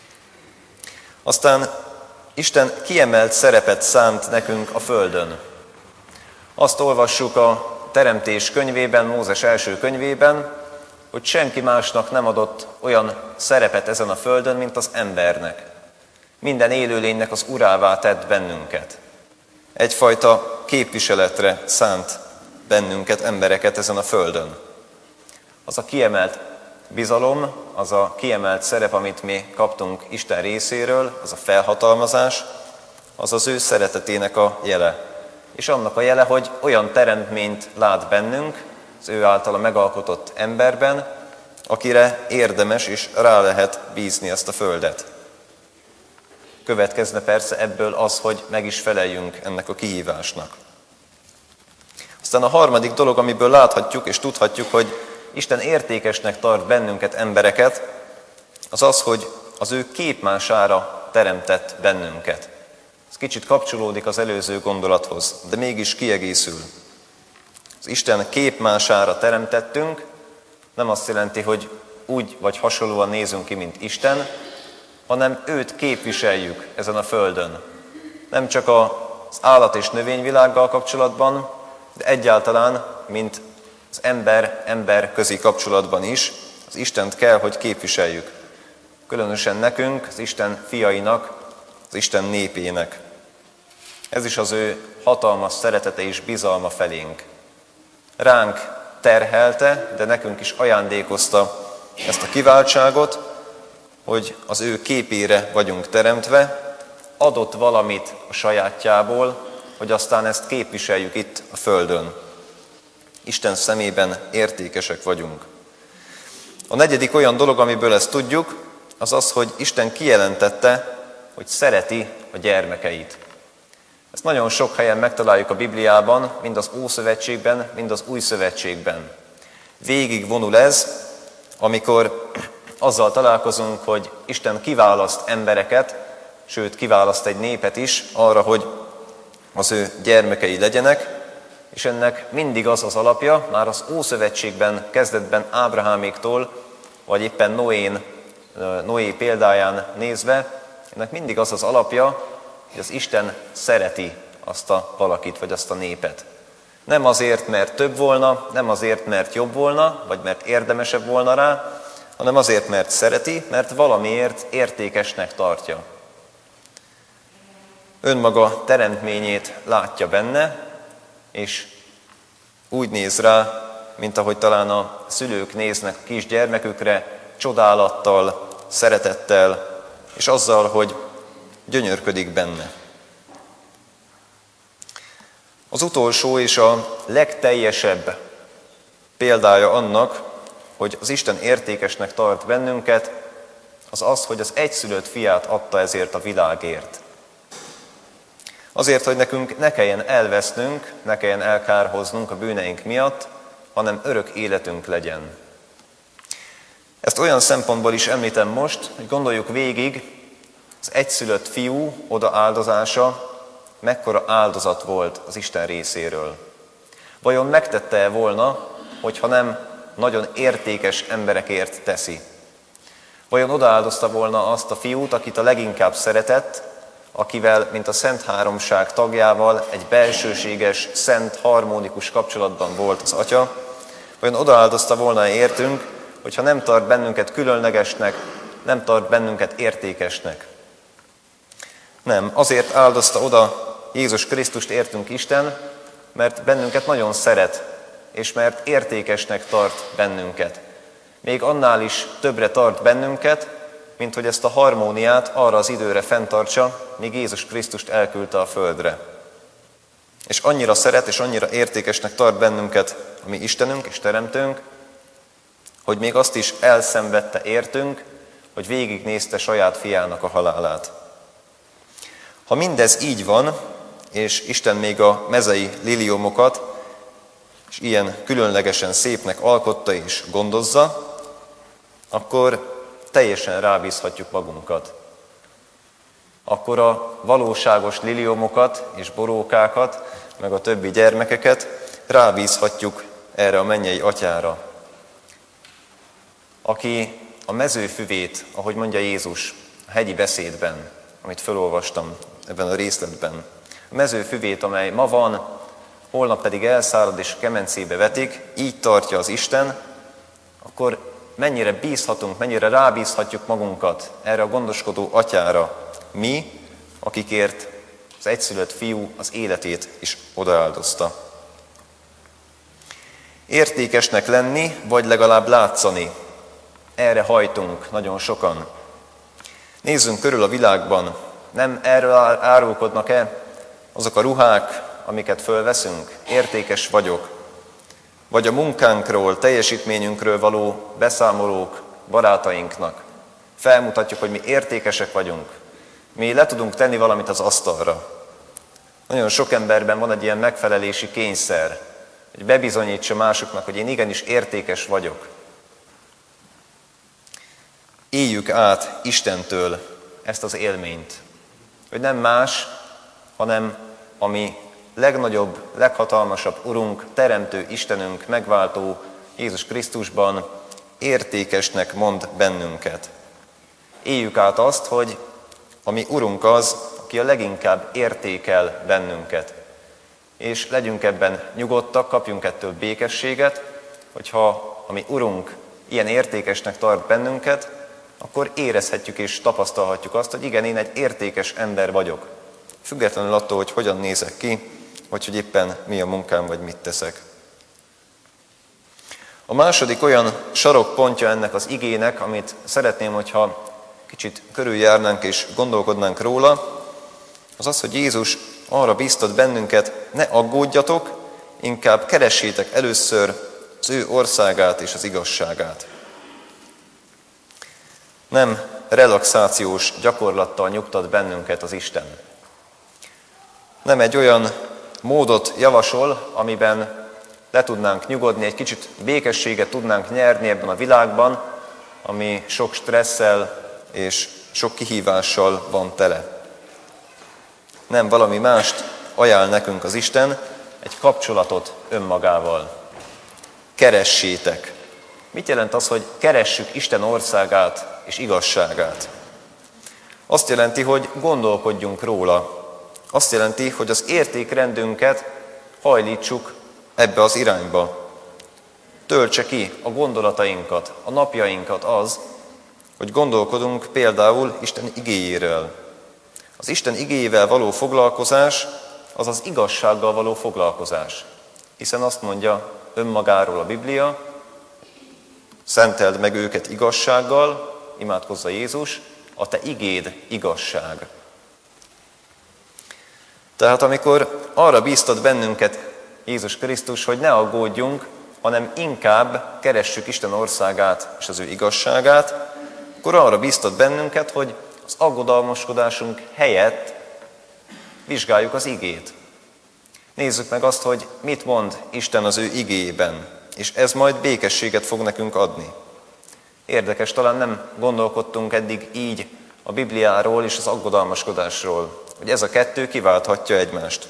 Aztán Isten kiemelt szerepet szánt nekünk a földön. Azt olvassuk a Teremtés könyvében, Mózes első könyvében, hogy senki másnak nem adott olyan szerepet ezen a földön, mint az embernek. Minden élőlénynek az urává tett bennünket. Egyfajta képviseletre szánt bennünket, embereket ezen a földön. Az a kiemelt bizalom, az a kiemelt szerep, amit mi kaptunk Isten részéről, az a felhatalmazás, az az ő szeretetének a jele. És annak a jele, hogy olyan teremtményt lát bennünk, az ő általa megalkotott emberben, akire érdemes és rá lehet bízni ezt a földet. Következne persze ebből az, hogy meg is feleljünk ennek a kihívásnak. Aztán a harmadik dolog, amiből láthatjuk és tudhatjuk, hogy Isten értékesnek tart bennünket, embereket, az az, hogy az ő képmására teremtett bennünket. Ez kicsit kapcsolódik az előző gondolathoz, de mégis kiegészül. Az Isten képmására teremtettünk, nem azt jelenti, hogy úgy vagy hasonlóan nézünk ki, mint Isten, hanem őt képviseljük ezen a földön. Nem csak az állat- és növényvilággal kapcsolatban, de egyáltalán, mint az ember-ember közi kapcsolatban is, az Istent kell, hogy képviseljük. Különösen nekünk, az Isten fiainak, az Isten népének. Ez is az ő hatalmas szeretete és bizalma felénk. Ránk terhelte, de nekünk is ajándékozta ezt a kiváltságot, hogy az ő képére vagyunk teremtve, adott valamit a sajátjából, hogy aztán ezt képviseljük itt a földön. Isten szemében értékesek vagyunk. A negyedik olyan dolog, amiből ezt tudjuk, az az, hogy Isten kijelentette, hogy szereti a gyermekeit. Ezt nagyon sok helyen megtaláljuk a Bibliában, mind az Ószövetségben, mind az Új Szövetségben. Végig vonul ez, amikor azzal találkozunk, hogy Isten kiválaszt embereket, sőt kiválaszt egy népet is arra, hogy az ő gyermekei legyenek, és ennek mindig az az alapja, már az Ószövetségben kezdetben Ábraháméktól, vagy éppen Noé példáján nézve, ennek mindig az az alapja, hogy az Isten szereti azt a valakit, vagy azt a népet. Nem azért, mert több volna, nem azért, mert jobb volna, vagy mert érdemesebb volna rá, hanem azért, mert szereti, mert valamiért értékesnek tartja. Önmaga teremtményét látja benne, és úgy néz rá, mint ahogy talán a szülők néznek a kisgyermekükre, csodálattal, szeretettel, és azzal, hogy gyönyörködik benne. Az utolsó és a legteljesebb példája annak, hogy az Isten értékesnek tart bennünket, az az, hogy az egyszülött fiát adta ezért a világért. Azért, hogy nekünk ne kelljen elvesznünk, ne kelljen elkárhoznunk a bűneink miatt, hanem örök életünk legyen. Ezt olyan szempontból is említem most, hogy gondoljuk végig, az egyszülött fiú odaáldozása mekkora áldozat volt az Isten részéről. Vajon megtette-e volna, hogyha nem nagyon értékes emberekért teszi? Vajon odaáldozta volna azt a fiút, akit a leginkább szeretett, akivel, mint a Szent Háromság tagjával egy belsőséges, szent, harmonikus kapcsolatban volt az Atya? Vajon odaáldozta volna értünk, hogyha nem tart bennünket különlegesnek, nem tart bennünket értékesnek? Nem, azért áldozta oda Jézus Krisztust értünk Isten, mert bennünket nagyon szeret, és mert értékesnek tart bennünket. Még annál is többre tart bennünket, mint hogy ezt a harmóniát arra az időre fenntartsa, míg Jézus Krisztust elküldte a földre. És annyira szeret, és annyira értékesnek tart bennünket a mi Istenünk és Teremtőnk, hogy még azt is elszenvedte értünk, hogy végignézte saját fiának a halálát. Ha mindez így van, és Isten még a mezei liliomokat és ilyen különlegesen szépnek alkotta és gondozza, akkor teljesen rábízhatjuk magunkat. Akkor a valóságos liliomokat és borókákat, meg a többi gyermekeket rábízhatjuk erre a mennyei atyára, aki a mezőfüvét, ahogy mondja Jézus a hegyi beszédben, amit felolvastam ebben a részletben, a mezőfüvét, amely ma van, holnap pedig elszárad és kemencébe vetik, így tartja az Isten, akkor mennyire bízhatunk, mennyire rábízhatjuk magunkat erre a gondoskodó atyára, mi, akikért az egyszülött fiú az életét is odaáldozta. Értékesnek lenni, vagy legalább látszani, erre hajtunk nagyon sokan. Nézzünk körül a világban, nem erről árulkodnak-e azok a ruhák, amiket fölveszünk? Értékes vagyok. Vagy a munkánkról, teljesítményünkről való beszámolók barátainknak. Felmutatjuk, hogy mi értékesek vagyunk. Mi le tudunk tenni valamit az asztalra. Nagyon sok emberben van egy ilyen megfelelési kényszer, hogy bebizonyítsa másoknak, hogy én igenis értékes vagyok. Éljük át Istentől ezt az élményt, hogy nem más, hanem a mi legnagyobb, leghatalmasabb Urunk, Teremtő Istenünk, megváltó Jézus Krisztusban értékesnek mond bennünket. Éljük át azt, hogy a mi Urunk az, aki a leginkább értékel bennünket. És legyünk ebben nyugodtak, kapjunk ettől békességet, hogyha a mi Urunk ilyen értékesnek tart bennünket, akkor érezhetjük és tapasztalhatjuk azt, hogy igen, én egy értékes ember vagyok. Függetlenül attól, hogy hogyan nézek ki, vagy hogy éppen mi a munkám, vagy mit teszek. A második olyan sarokpontja ennek az igének, amit szeretném, hogyha kicsit körüljárnánk és gondolkodnánk róla, az az, hogy Jézus arra bíztat bennünket, ne aggódjatok, inkább keressétek először az ő országát és az igazságát. Nem relaxációs gyakorlattal nyugtat bennünket az Isten. Nem egy olyan módot javasol, amiben le tudnánk nyugodni, egy kicsit békességet tudnánk nyerni ebben a világban, ami sok stresszel és sok kihívással van tele. Nem valami mást ajánl nekünk az Isten, egy kapcsolatot önmagával. Keressétek. Mit jelent az, hogy keressük Isten országát és igazságát? Azt jelenti, hogy gondolkodjunk róla. Azt jelenti, hogy az értékrendünket hajlítsuk ebbe az irányba. Töltse ki a gondolatainkat, a napjainkat az, hogy gondolkodunk például Isten igéjéről. Az Isten igéjével való foglalkozás az az igazsággal való foglalkozás. Hiszen azt mondja önmagáról a Biblia, szenteld meg őket igazsággal, imádkozza Jézus, a te igéd igazság. Tehát amikor arra bíztat bennünket Jézus Krisztus, hogy ne aggódjunk, hanem inkább keressük Isten országát és az ő igazságát, akkor arra bíztat bennünket, hogy az aggodalmaskodásunk helyett vizsgáljuk az igét. Nézzük meg azt, hogy mit mond Isten az ő igéjében, és ez majd békességet fog nekünk adni. Érdekes, talán nem gondolkodtunk eddig így a Bibliáról és az aggodalmaskodásról, hogy ez a kettő kiválthatja egymást.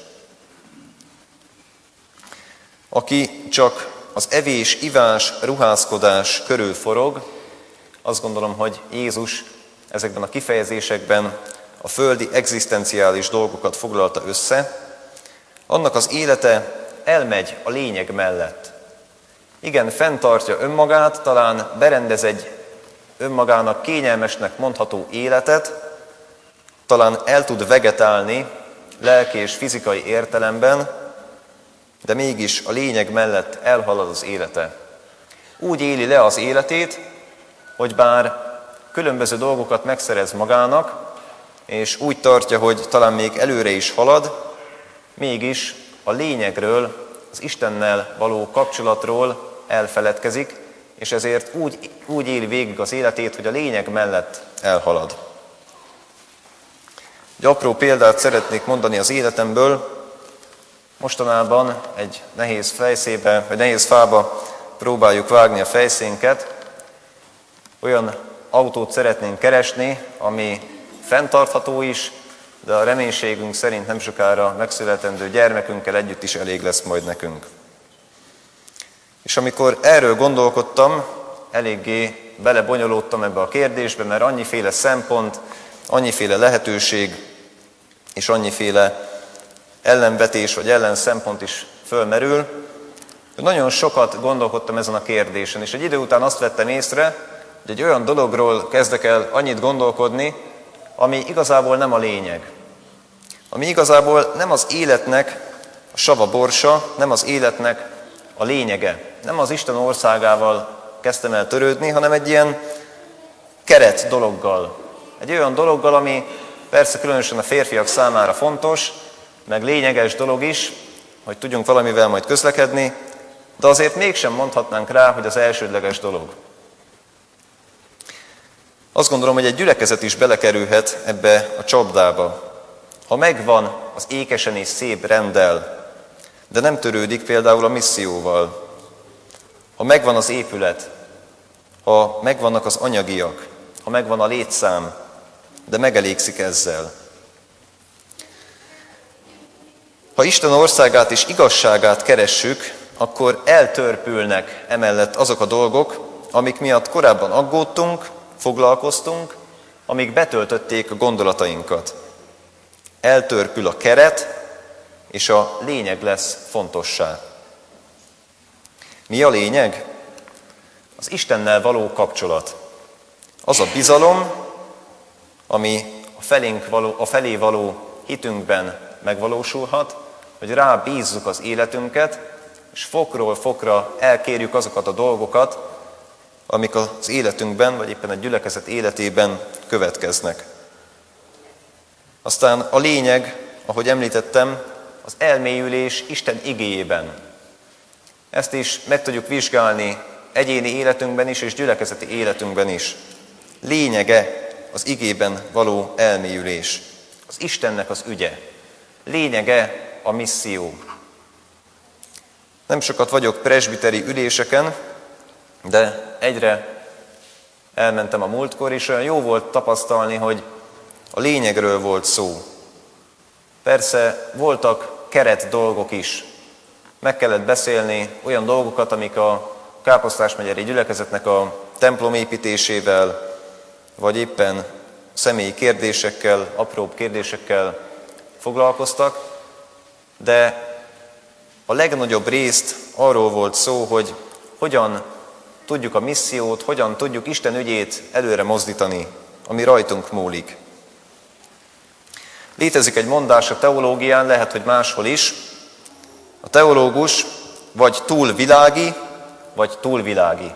Aki csak az evés, ivás, ruházkodás körül forog, azt gondolom, hogy Jézus ezekben a kifejezésekben a földi egzisztenciális dolgokat foglalta össze, annak az élete elmegy a lényeg mellett. Igen, fenntartja önmagát, talán berendez egy önmagának kényelmesnek mondható életet, talán el tud vegetálni lelki és fizikai értelemben, de mégis a lényeg mellett elhalad az élete. Úgy éli le az életét, hogy bár különböző dolgokat megszerez magának, és úgy tartja, hogy talán még előre is halad, mégis a lényegről, az Istennel való kapcsolatról elfeledkezik, és ezért úgy éli végig az életét, hogy a lényeg mellett elhalad. Egy apró példát szeretnék mondani az életemből. Mostanában egy nehéz fejszébe, vagy nehéz fába próbáljuk vágni a fejszénket. Olyan autót szeretnénk keresni, ami fenntartható is, de a reménységünk szerint nem sokára megszületendő gyermekünkkel együtt is elég lesz majd nekünk. És amikor erről gondolkodtam, eléggé belebonyolódtam ebbe a kérdésbe, mert annyiféle szempont, annyiféle lehetőség és annyiféle ellenvetés vagy ellenszempont is fölmerül, hogy nagyon sokat gondolkodtam ezen a kérdésen, és egy idő után azt vettem észre, hogy egy olyan dologról kezdek el annyit gondolkodni, ami igazából nem a lényeg. Ami igazából nem az életnek a sava borsa, nem az életnek a lényege. Nem az Isten országával kezdtem el törődni, hanem egy ilyen keret dologgal. Egy olyan dologgal, ami persze különösen a férfiak számára fontos, meg lényeges dolog is, hogy tudjunk valamivel majd közlekedni, de azért mégsem mondhatnánk rá, hogy az elsődleges dolog. Azt gondolom, hogy egy gyülekezet is belekerülhet ebbe a csapdába. Ha megvan az ékesen és szép renddel, de nem törődik például a misszióval, ha megvan az épület, ha megvannak az anyagiak, ha megvan a létszám, de megelégszik ezzel. Ha Isten országát és igazságát keressük, akkor eltörpülnek emellett azok a dolgok, amik miatt korábban aggódtunk, foglalkoztunk, amik betöltötték a gondolatainkat. Eltörpül a keret, és a lényeg lesz fontossá. Mi a lényeg? Az Istennel való kapcsolat. Az a bizalom, ami a felé való hitünkben megvalósulhat, hogy rábízzuk az életünket, és fokról fokra elkérjük azokat a dolgokat, amik az életünkben, vagy éppen a gyülekezet életében következnek. Aztán a lényeg, ahogy említettem, az elmélyülés Isten igéjében. Ezt is meg tudjuk vizsgálni egyéni életünkben is, és gyülekezeti életünkben is. Lényege az igében való elmélyülés. Az Istennek az ügye. Lényege a misszió. Nem sokat vagyok presbiteri üléseken, de egyre elmentem a múltkor, és olyan jó volt tapasztalni, hogy a lényegről volt szó. Persze voltak keret dolgok is. Meg kellett beszélni olyan dolgokat, amik a Káposztásmegyeri gyülekezetnek a templom építésével, vagy éppen személyi kérdésekkel, apróbb kérdésekkel foglalkoztak, de a legnagyobb részt arról volt szó, hogy hogyan tudjuk a missziót, hogyan tudjuk Isten ügyét előre mozdítani, ami rajtunk múlik. Létezik egy mondás a teológián, lehet, hogy máshol is. A teológus vagy túl világi, vagy túlvilági.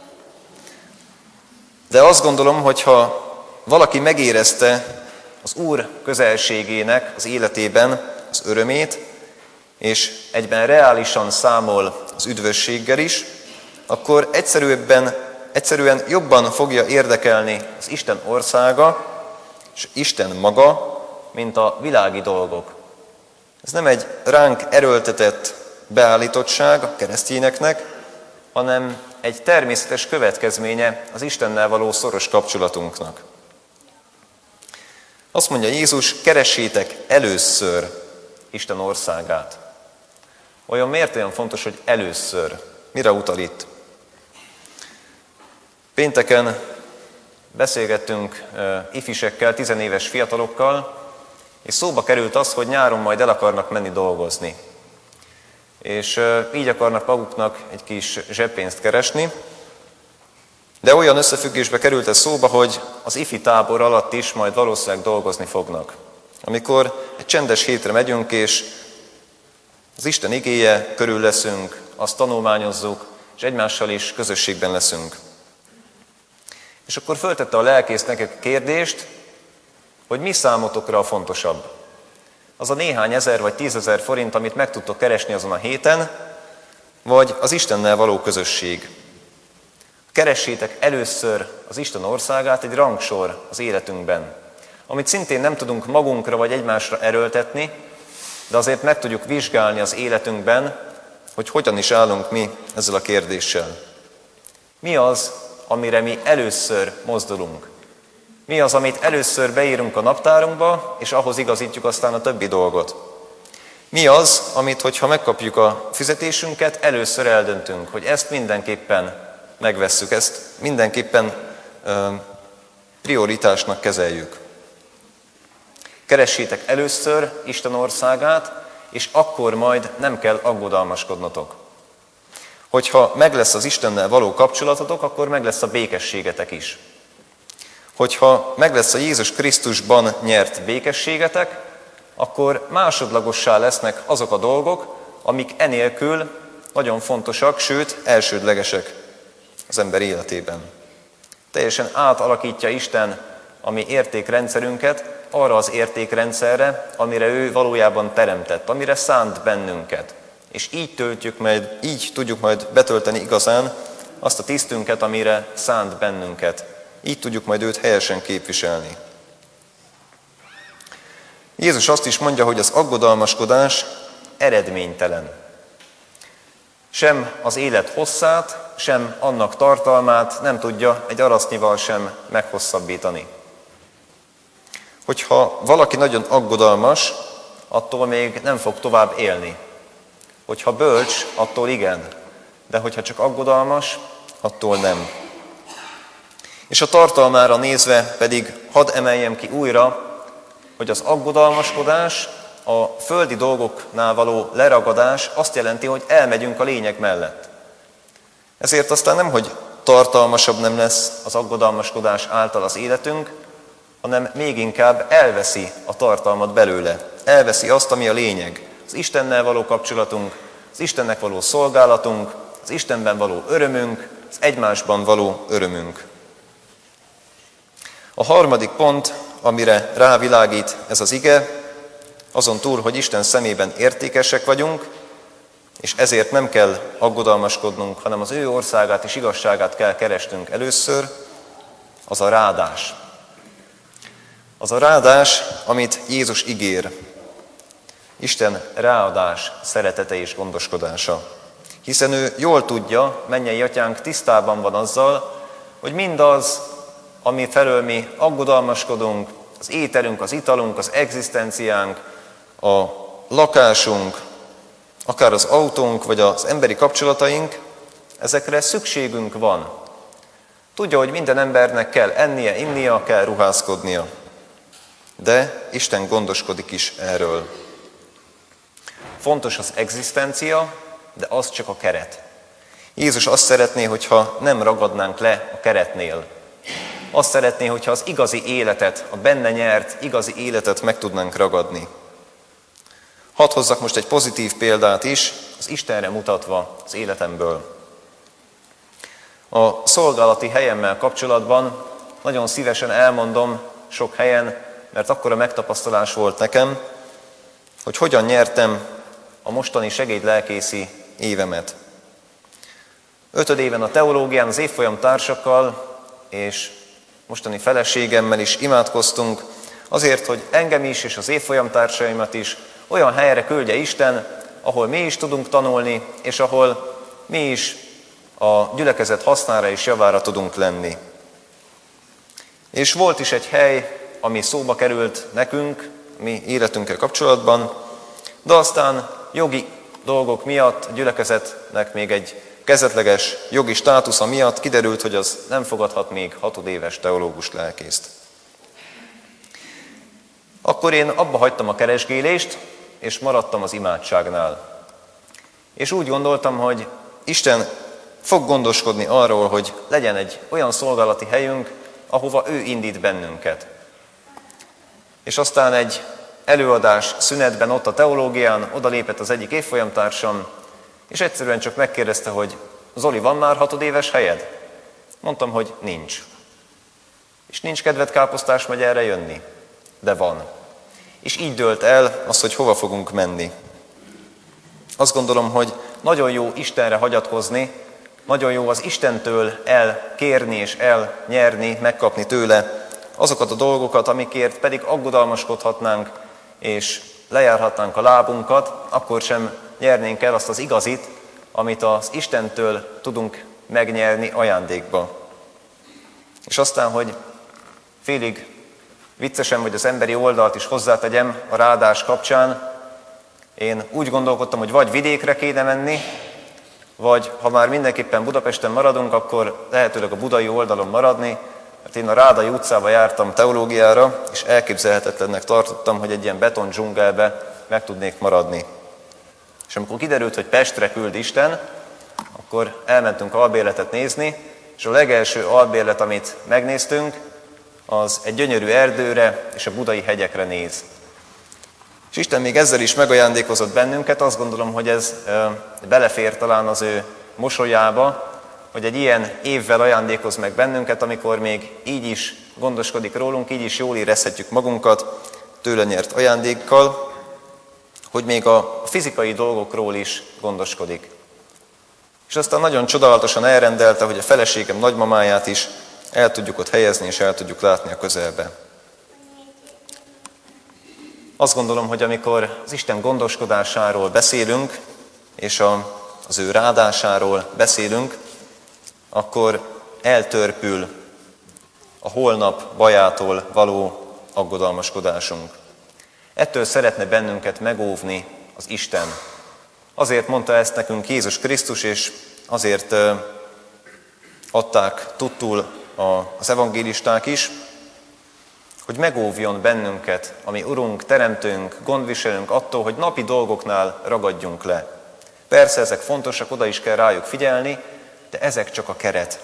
De azt gondolom, hogy ha valaki megérezte az Úr közelségének az életében az örömét, és egyben reálisan számol az üdvösséggel is, akkor egyszerűen jobban fogja érdekelni az Isten országa, és Isten maga, mint a világi dolgok. Ez nem egy ránk erőltetett beállítottság a keresztényeknek, hanem egy természetes következménye az Istennel való szoros kapcsolatunknak. Azt mondja Jézus, keressétek először Isten országát. Vajon miért olyan fontos, hogy először? Mire utal itt? Pénteken beszélgettünk ifisekkel, 10 éves fiatalokkal, és szóba került az, hogy nyáron majd el akarnak menni dolgozni. És így akarnak maguknak egy kis zseppénzt keresni, de olyan összefüggésbe került ez szóba, hogy az ifi tábor alatt is majd valószínűleg dolgozni fognak. Amikor egy csendes hétre megyünk, és az Isten igéje körül leszünk, azt tanulmányozzuk, és egymással is közösségben leszünk. És akkor föltette a lelkész nekik a kérdést, hogy mi számotokra a fontosabb. Az a néhány ezer vagy 10 000 forint, amit meg tudtok keresni azon a héten, vagy az Istennel való közösség. Keressétek először az Isten országát, egy rangsor az életünkben, amit szintén nem tudunk magunkra vagy egymásra erőltetni, de azért meg tudjuk vizsgálni az életünkben, hogy hogyan is állunk mi ezzel a kérdéssel. Mi az, amire mi először mozdulunk? Mi az, amit először beírunk a naptárunkba, és ahhoz igazítjuk aztán a többi dolgot? Mi az, amit, hogyha megkapjuk a fizetésünket, először eldöntünk, hogy ezt mindenképpen megvesszük, ezt mindenképpen prioritásnak kezeljük? Keressétek először Isten országát, és akkor majd nem kell aggodalmaskodnotok. Hogyha meg lesz az Istennel való kapcsolatotok, akkor meg lesz a békességetek is. Hogyha meg lesz a Jézus Krisztusban nyert békességetek, akkor másodlagossá lesznek azok a dolgok, amik enélkül nagyon fontosak, sőt elsődlegesek az ember életében. Teljesen átalakítja Isten a mi értékrendszerünket arra az értékrendszerre, amire ő valójában teremtett, amire szánt bennünket. És így tudjuk majd betölteni igazán azt a tisztünket, amire szánt bennünket. Így tudjuk majd őt helyesen képviselni. Jézus azt is mondja, hogy az aggodalmaskodás eredménytelen. Sem az élet hosszát, sem annak tartalmát nem tudja egy arasznyival sem meghosszabbítani. Hogyha valaki nagyon aggodalmas, attól még nem fog tovább élni. Hogyha bölcs, attól igen, de hogyha csak aggodalmas, attól nem. És a tartalmára nézve pedig hadd emeljem ki újra, hogy az aggodalmaskodás, a földi dolgoknál való leragadás azt jelenti, hogy elmegyünk a lényeg mellett. Ezért aztán nem, hogy tartalmasabb nem lesz az aggodalmaskodás által az életünk, hanem még inkább elveszi a tartalmat belőle. Elveszi azt, ami a lényeg. Az Istennel való kapcsolatunk, az Istennek való szolgálatunk, az Istenben való örömünk, az egymásban való örömünk. A harmadik pont, amire rávilágít ez az ige, azon túl, hogy Isten szemében értékesek vagyunk, és ezért nem kell aggodalmaskodnunk, hanem az ő országát és igazságát kell keresnünk először, az a ráadás. Az a ráadás, amit Jézus ígér. Isten ráadás, szeretete és gondoskodása. Hiszen ő jól tudja, mennyei atyánk tisztában van azzal, hogy mindaz, ami felől mi aggodalmaskodunk, az ételünk, az italunk, az egzisztenciánk, a lakásunk, akár az autónk, vagy az emberi kapcsolataink, ezekre szükségünk van. Tudja, hogy minden embernek kell ennie, innia, kell ruházkodnia. De Isten gondoskodik is erről. Fontos az egzisztencia, de az csak a keret. Jézus azt szeretné, hogyha nem ragadnánk le a keretnél. Azt szeretné, hogyha az igazi életet, a benne nyert igazi életet meg tudnánk ragadni. Hadd hozzak most egy pozitív példát is, az Istenre mutatva az életemből. A szolgálati helyemmel kapcsolatban nagyon szívesen elmondom sok helyen, mert akkora megtapasztalás volt nekem, hogy hogyan nyertem a mostani segédlelkészi évemet. 5. éven a teológián az évfolyam társakkal és mostani feleségemmel is imádkoztunk azért, hogy engem is és az évfolyam társaimat is olyan helyre küldje Isten, ahol mi is tudunk tanulni, és ahol mi is a gyülekezet hasznára és javára tudunk lenni. És volt is egy hely, ami szóba került nekünk, mi életünkkel kapcsolatban, de aztán jogi dolgok miatt a gyülekezetnek még egy kezdetleges jogi státusza miatt kiderült, hogy az nem fogadhat még 6 éves teológus lelkészt. Akkor én abba hagytam a keresgélést, és maradtam az imádságnál. És úgy gondoltam, hogy Isten fog gondoskodni arról, hogy legyen egy olyan szolgálati helyünk, ahova ő indít bennünket. És aztán egy előadás szünetben ott a teológián odalépett az egyik évfolyamtársam, és egyszerűen csak megkérdezte, hogy Zoli, van már 6 éves helyed? Mondtam, hogy nincs. És nincs kedved Káposztás megyerre jönni? De van. És így dőlt el az, hogy hova fogunk menni. Azt gondolom, hogy nagyon jó Istenre hagyatkozni, nagyon jó az Istentől elkérni és elnyerni, megkapni tőle azokat a dolgokat, amikért pedig aggodalmaskodhatnánk és lejárhatnánk a lábunkat, akkor sem nyernénk el azt az igazit, amit az Istentől tudunk megnyerni ajándékba. És aztán, hogy félig viccesen, vagy az emberi oldalt is hozzátegyem a ráadás kapcsán, én úgy gondolkodtam, hogy vagy vidékre kéne menni, vagy ha már mindenképpen Budapesten maradunk, akkor lehetőleg a budai oldalon maradni, mert én a Rádai utcába jártam teológiára, és elképzelhetetlennek tartottam, hogy egy ilyen beton dzsungelbe meg tudnék maradni. És amikor kiderült, hogy Pestre küld Isten, akkor elmentünk albérletet nézni, és a legelső albérlet, amit megnéztünk, az egy gyönyörű erdőre és a budai hegyekre néz. És Isten még ezzel is megajándékozott bennünket, azt gondolom, hogy ez belefér talán az ő mosolyába, hogy egy ilyen évvel ajándékoz meg bennünket, amikor még így is gondoskodik rólunk, így is jól érezhetjük magunkat tőle nyert ajándékkal, hogy még a fizikai dolgokról is gondoskodik. És aztán nagyon csodálatosan elrendelte, hogy a feleségem nagymamáját is el tudjuk ott helyezni, és el tudjuk látni a közelbe. Azt gondolom, hogy amikor az Isten gondoskodásáról beszélünk, és az ő ráadásáról beszélünk, akkor eltörpül a holnap bajától való aggodalmaskodásunk. Ettől szeretne bennünket megóvni az Isten. Azért mondta ezt nekünk Jézus Krisztus, és azért adták tudtul az evangélisták is, hogy megóvjon bennünket, ami Urunk, Teremtőnk, gondviselőnk attól, hogy napi dolgoknál ragadjunk le. Persze ezek fontosak, oda is kell rájuk figyelni, de ezek csak a keret.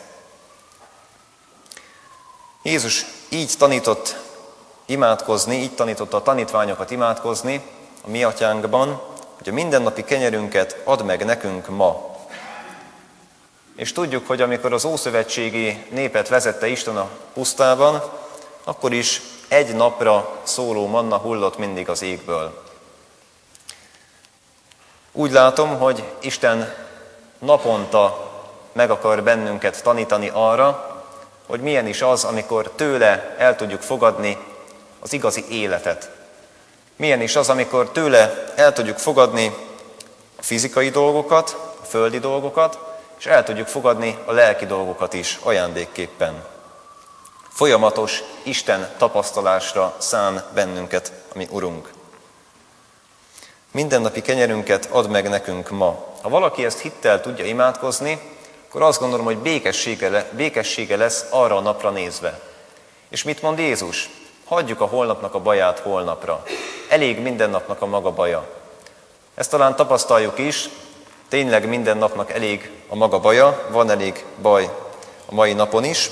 Jézus így tanított imádkozni, így tanította a tanítványokat imádkozni a mi atyánkban, hogy a mindennapi kenyerünket add meg nekünk ma. És tudjuk, hogy amikor az ószövetségi népet vezette Isten a pusztában, akkor is egy napra szóló manna hullott mindig az égből. Úgy látom, hogy Isten naponta meg akar bennünket tanítani arra, hogy milyen is az, amikor tőle el tudjuk fogadni az igazi életet. Milyen is az, amikor tőle el tudjuk fogadni a fizikai dolgokat, a földi dolgokat, és el tudjuk fogadni a lelki dolgokat is ajándékképpen. Folyamatos Isten tapasztalásra szán bennünket, a mi Urunk. Mindennapi kenyerünket add meg nekünk ma. Ha valaki ezt hittel tudja imádkozni, akkor azt gondolom, hogy békessége lesz arra a napra nézve. És mit mond Jézus? Hagyjuk a holnapnak a baját holnapra. Elég minden napnak a maga baja. Ezt talán tapasztaljuk is, tényleg minden napnak elég a maga baja, van elég baj a mai napon is,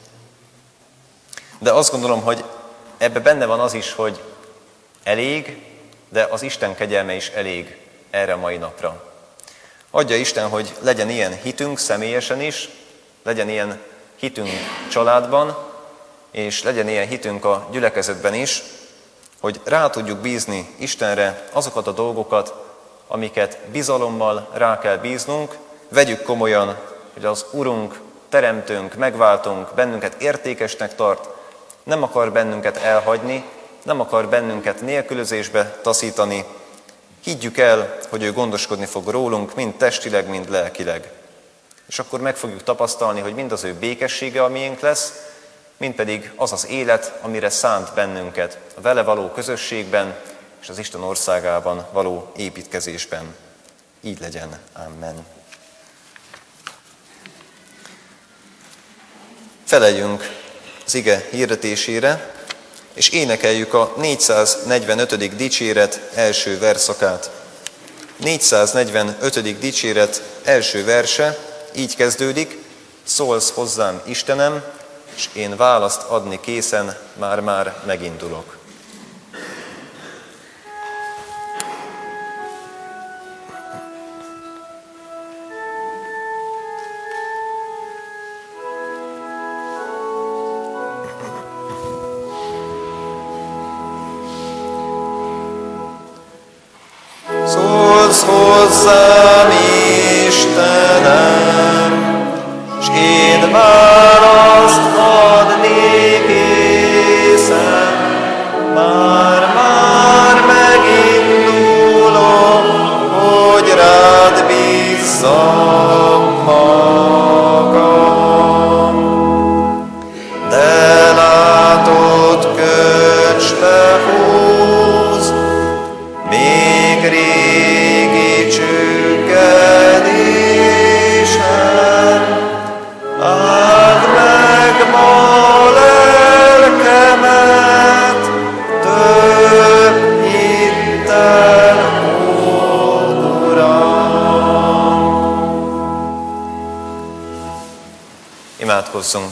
de azt gondolom, hogy ebbe benne van az is, hogy elég, de az Isten kegyelme is elég erre a mai napra. Adja Isten, hogy legyen ilyen hitünk személyesen is, legyen ilyen hitünk családban, és legyen ilyen hitünk a gyülekezetben is, hogy rá tudjuk bízni Istenre azokat a dolgokat, amiket bizalommal rá kell bíznunk, vegyük komolyan, hogy az Urunk, Teremtőnk, Megváltunk bennünket értékesnek tart, nem akar bennünket elhagyni, nem akar bennünket nélkülözésbe taszítani. Higgyük el, hogy ő gondoskodni fog rólunk, mind testileg, mind lelkileg. És akkor meg fogjuk tapasztalni, hogy mind az ő békessége a miénk lesz, mind pedig az az élet, amire szánt bennünket, a vele való közösségben és az Isten országában való építkezésben. Így legyen. Amen. Feleljünk az ige hirdetésére, és énekeljük a 445. dicséret első verszakát. 445. dicséret első verse így kezdődik: szólsz hozzám, Istenem, és én választ adni készen, már-már megindulok. Szólsz hozzám, Istenem, s én választ adni készen, már-már megindulok, hogy rád bízzam magam. Imádkozzunk!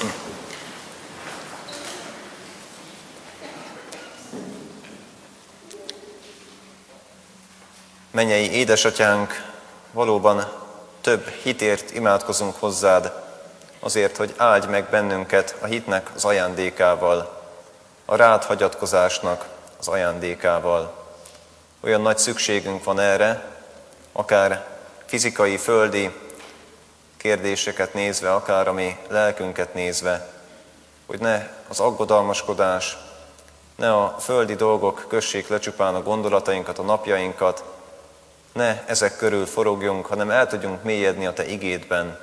Mennyei édesatyánk, valóban több hitért imádkozunk hozzád, azért, hogy áldj meg bennünket a hitnek az ajándékával, a rád hagyatkozásnak az ajándékával. Olyan nagy szükségünk van erre, akár fizikai, földi kérdéseket nézve, akár a mi lelkünket nézve, hogy ne az aggodalmaskodás, ne a földi dolgok kössék le csupán a gondolatainkat, a napjainkat, ne ezek körül forogjunk, hanem el tudjunk mélyedni a Te igédben.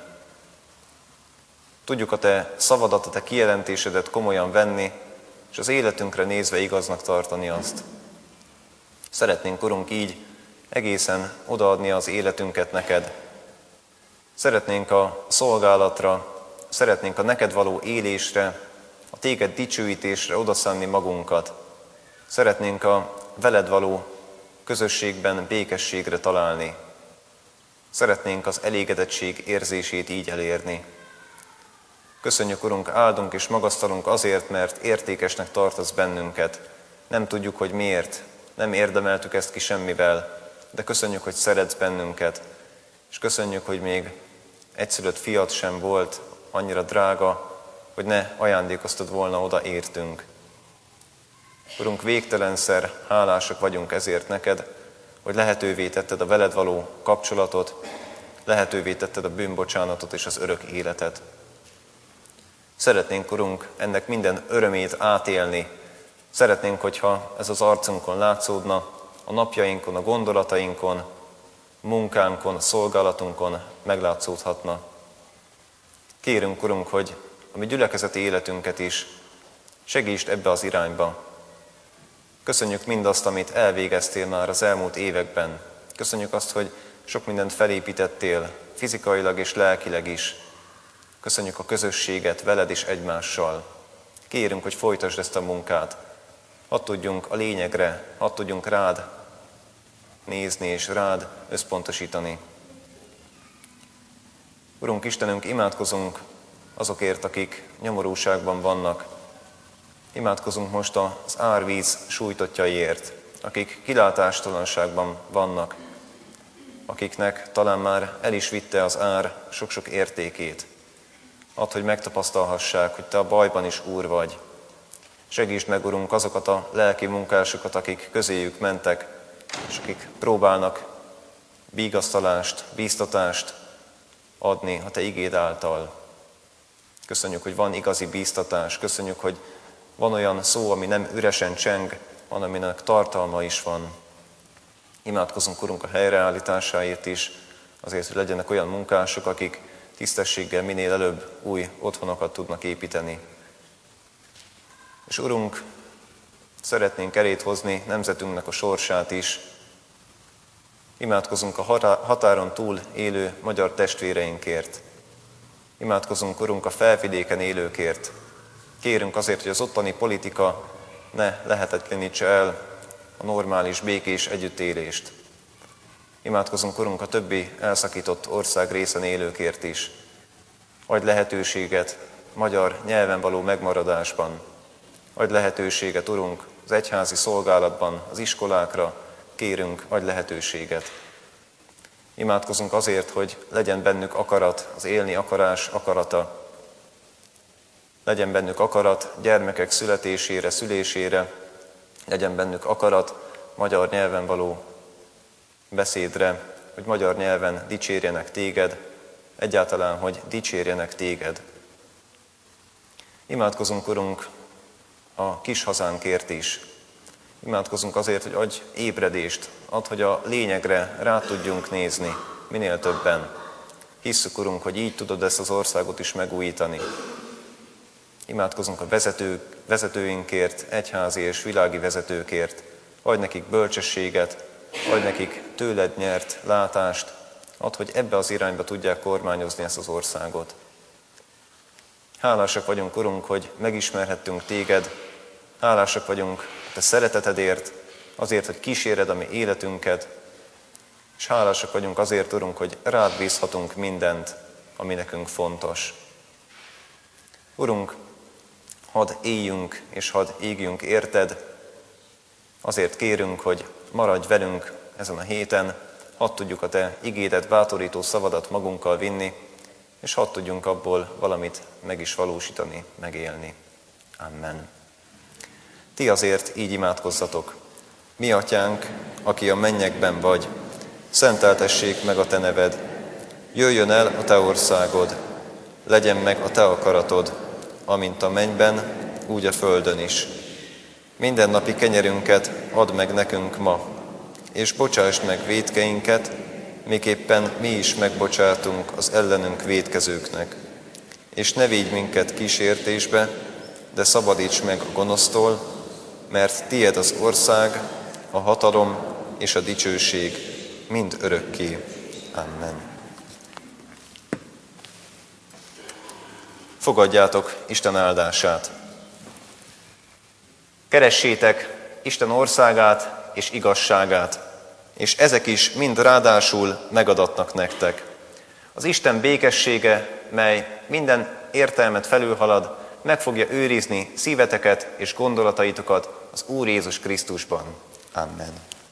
Tudjuk a Te szavadat, a Te kijelentésedet komolyan venni, és az életünkre nézve igaznak tartani azt. Szeretnénk, Urunk, így egészen odaadni az életünket neked. Szeretnénk a szolgálatra, szeretnénk a neked való élésre, a téged dicsőítésre odaszánni magunkat. Szeretnénk a veled való közösségben békességre találni. Szeretnénk az elégedettség érzését így elérni. Köszönjük, Urunk, áldunk és magasztalunk azért, mert értékesnek tartasz bennünket. Nem tudjuk, hogy miért, nem érdemeltük ezt ki semmivel, de köszönjük, hogy szeretsz bennünket, és köszönjük, hogy még egyszülött fiad sem volt annyira drága, hogy ne ajándékoztad volna oda értünk. Urunk, végtelenszer hálásak vagyunk ezért neked, hogy lehetővé tetted a veled való kapcsolatot, lehetővé tetted a bűnbocsánatot és az örök életet. Szeretnénk, Urunk, ennek minden örömét átélni. Szeretnénk, hogyha ez az arcunkon látszódna, a napjainkon, a gondolatainkon, munkánkon, a szolgálatunkon meglátszódhatna. Kérünk, Urunk, hogy a mi gyülekezeti életünket is segítsd ebbe az irányba. Köszönjük mindazt, amit elvégeztél már az elmúlt években. Köszönjük azt, hogy sok mindent felépítettél, fizikailag és lelkileg is. Köszönjük a közösséget veled és egymással. Kérünk, hogy folytasd ezt a munkát. Hadd tudjunk a lényegre, hadd tudjunk rád nézni és rád összpontosítani. Urunk Istenünk, imádkozunk azokért, akik nyomorúságban vannak. Imádkozunk most az árvíz sújtottjaiért, akik kilátástalanságban vannak, akiknek talán már el is vitte az ár sok-sok értékét. Add, hogy megtapasztalhassák, hogy Te a bajban is Úr vagy. Segítsd meg, Urunk, azokat a lelki munkásokat, akik közéjük mentek, és akik próbálnak vigasztalást, bíztatást adni a Te igéd által. Köszönjük, hogy van igazi bíztatás, köszönjük, hogy van olyan szó, ami nem üresen cseng, van, aminek tartalma is van. Imádkozunk, Urunk, a helyreállításáért is, azért, hogy legyenek olyan munkások, akik tisztességgel minél előbb új otthonokat tudnak építeni. És Urunk, szeretnénk elét hozni nemzetünknek a sorsát is. Imádkozunk a határon túl élő magyar testvéreinkért. Imádkozunk, Urunk, a felvidéken élőkért. Kérünk azért, hogy az ottani politika ne lehetetlenítse el a normális, békés együttélést. Imádkozunk, Urunk, a többi elszakított ország részen élőkért is. Adj lehetőséget magyar nyelven való megmaradásban. Adj lehetőséget, Urunk, az egyházi szolgálatban, az iskolákra. Kérünk, adj lehetőséget. Imádkozunk azért, hogy legyen bennük akarat, az élni akarás akarata. Legyen bennük akarat gyermekek születésére, szülésére. Legyen bennük akarat magyar nyelven való beszédre, hogy magyar nyelven dicsérjenek Téged, egyáltalán, hogy dicsérjenek Téged. Imádkozunk, Urunk, a kis hazánkért is. Imádkozunk azért, hogy adj ébredést, add, hogy a lényegre rá tudjunk nézni, minél többen. Hisszük, Urunk, hogy így tudod ezt az országot is megújítani. Imádkozunk a vezetőinkért, egyházi és világi vezetőkért. Adj nekik bölcsességet, adj nekik tőled nyert látást, add, hogy ebbe az irányba tudják kormányozni ezt az országot. Hálásak vagyunk, Urunk, hogy megismerhettünk Téged, hálásak vagyunk Te szeretetedért, azért, hogy kíséred a mi életünket, és hálásak vagyunk azért, Urunk, hogy rád bízhatunk mindent, ami nekünk fontos. Urunk, hadd éljünk és hadd égjünk érted, azért kérünk, hogy maradj velünk ezen a héten, hadd tudjuk a Te igédet, bátorító szavadat magunkkal vinni, és hadd tudjunk abból valamit meg is valósítani, megélni. Amen. Ti azért így imádkozzatok. Mi atyánk, aki a mennyekben vagy, szenteltessék meg a Te neved. Jöjjön el a Te országod, legyen meg a Te akaratod, amint a mennyben, úgy a földön is. Mindennapi kenyerünket add meg nekünk ma, és bocsásd meg vétkeinket, miképpen mi is megbocsátunk az ellenünk vétkezőknek. És ne védj minket kísértésbe, de szabadíts meg a gonosztól, mert tied az ország, a hatalom és a dicsőség mind örökké. Amen. Fogadjátok Isten áldását. Keressétek Isten országát és igazságát, és ezek is mind ráadásul megadatnak nektek. Az Isten békessége, mely minden értelmet felülhalad, meg fogja őrizni szíveteket és gondolataitokat az Úr Jézus Krisztusban. Amen.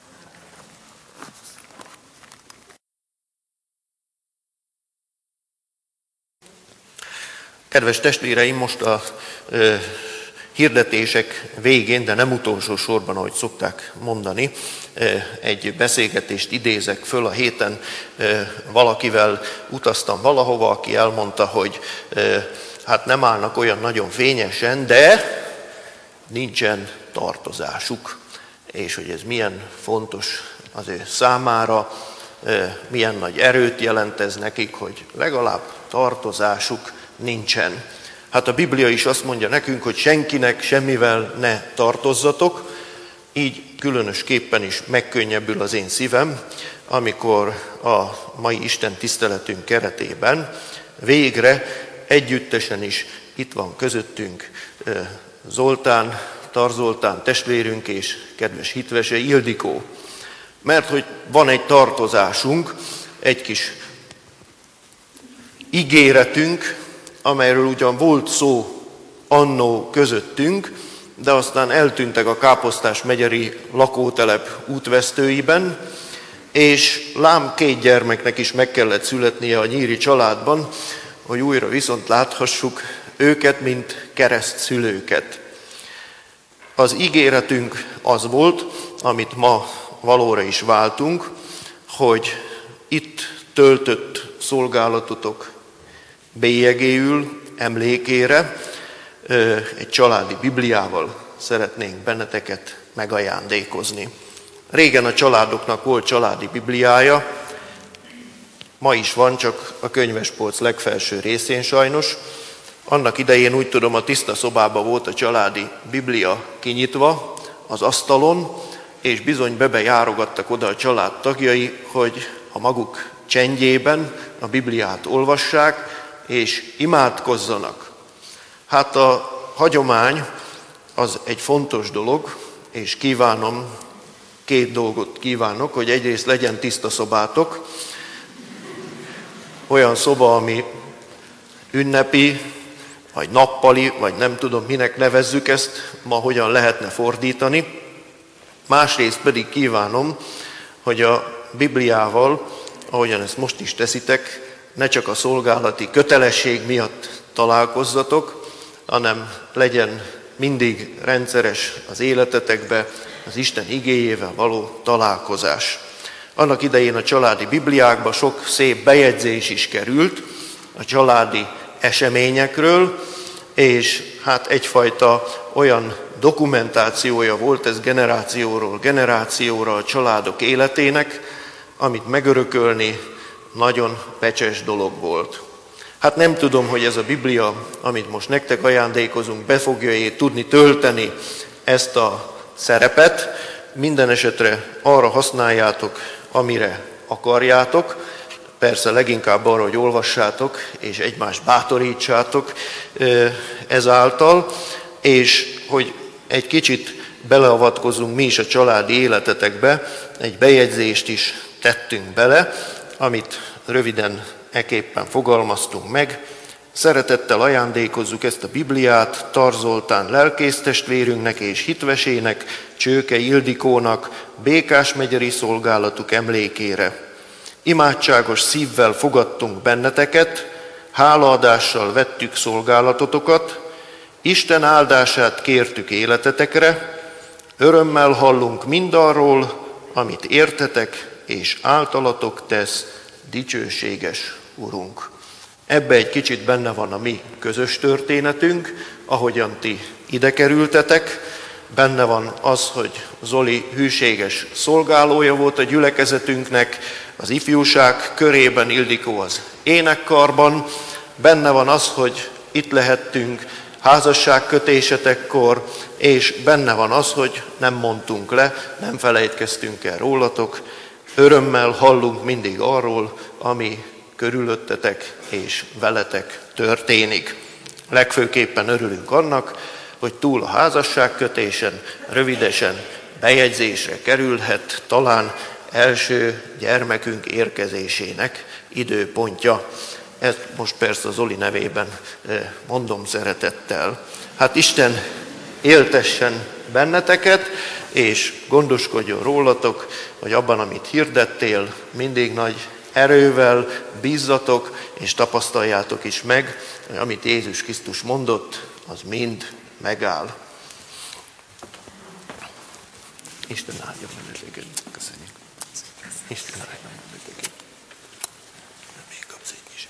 Kedves testvéreim, most a hirdetések végén, de nem utolsó sorban, ahogy szokták mondani, egy beszélgetést idézek föl. A héten valakivel utaztam valahova, aki elmondta, hogy hát nem állnak olyan nagyon fényesen, de nincsen tartozásuk. És hogy ez milyen fontos az ő számára, milyen nagy erőt jelent ez nekik, hogy legalább tartozásuk nincsen. Hát a Biblia is azt mondja nekünk, hogy senkinek semmivel ne tartozzatok, így különösképpen is megkönnyebbül az én szívem, amikor a mai Isten tiszteletünk keretében végre együttesen is itt van közöttünk Zoltán, Tarzoltán testvérünk és kedves hitvese Ildikó. Mert hogy van egy tartozásunk, egy kis ígéretünk, amelyről ugyan volt szó annó közöttünk, de aztán eltűntek a Káposztás-megyeri lakótelep útvesztőiben, és lám 2 gyermeknek is meg kellett születnie a nyíri családban, hogy újra viszont láthassuk őket, mint keresztszülőket. Az ígéretünk az volt, amit ma valóra is váltunk, hogy itt töltött szolgálatotok bélyegéül, emlékére egy családi Bibliával szeretnénk benneteket megajándékozni. Régen a családoknak volt családi Bibliája, ma is van, csak a könyvespolc legfelső részén sajnos. Annak idején úgy tudom, a tiszta szobában volt a családi Biblia kinyitva az asztalon, és bizony bebejárogattak oda a család tagjai, hogy a maguk csendjében a Bibliát olvassák, és imádkozzanak. Hát a hagyomány az egy fontos dolog, és kívánom, 2 dolgot kívánok, hogy egyrészt legyen tiszta szobátok, olyan szoba, ami ünnepi, vagy nappali, vagy nem tudom, minek nevezzük ezt, ma hogyan lehetne fordítani. Másrészt pedig kívánom, hogy a Bibliával, ahogyan ezt most is teszitek, ne csak a szolgálati kötelesség miatt találkozzatok, hanem legyen mindig rendszeres az életetekbe az Isten igéjével való találkozás. Annak idején a családi Bibliákba sok szép bejegyzés is került a családi eseményekről, és hát egyfajta olyan dokumentációja volt ez generációról generációra a családok életének, amit megörökölni nagyon becses dolog volt. Hát nem tudom, hogy ez a Biblia, amit most nektek ajándékozunk, be fogja tudni tölteni ezt a szerepet. Minden esetre arra használjátok, amire akarjátok. Persze leginkább arra, hogy olvassátok, és egymást bátorítsátok ezáltal, és hogy egy kicsit beleavatkozunk mi is a családi életetekbe, egy bejegyzést is tettünk bele, amit röviden eképpen fogalmaztunk meg. Szeretettel ajándékozzuk ezt a Bibliát Tar Zoltán lelkésztestvérünknek és hitvesének, Csőke Ildikónak, Békás-megyeri szolgálatuk emlékére. Imádságos szívvel fogadtunk benneteket, hálaadással vettük szolgálatotokat, Isten áldását kértük életetekre, örömmel hallunk mindarról, amit értetek és általatok tesz dicsőséges Urunk. Ebbe egy kicsit benne van a mi közös történetünk, ahogyan ti ide kerültetek. Benne van az, hogy Zoli hűséges szolgálója volt a gyülekezetünknek, az ifjúság körében, Ildikó az énekkarban. Benne van az, hogy itt lehettünk házasságkötésetekkor, és benne van az, hogy nem mondtunk le, nem felejtkeztünk el rólatok. Örömmel hallunk mindig arról, ami körülöttetek és veletek történik. Legfőképpen örülünk annak, hogy túl a házasságkötésen rövidesen bejegyzésre kerülhet talán első gyermekünk érkezésének időpontja. Ezt most persze az Zoli nevében mondom szeretettel. Hát Isten éltessen benneteket, és gondoskodjon rólatok, hogy abban, amit hirdettél, mindig nagy erővel bízzatok, és tapasztaljátok is meg, hogy amit Jézus Krisztus mondott, az mind megáll. Isten áldja benneteket. Köszönjük. Isten áldja benneteket. Még kapsz egy kis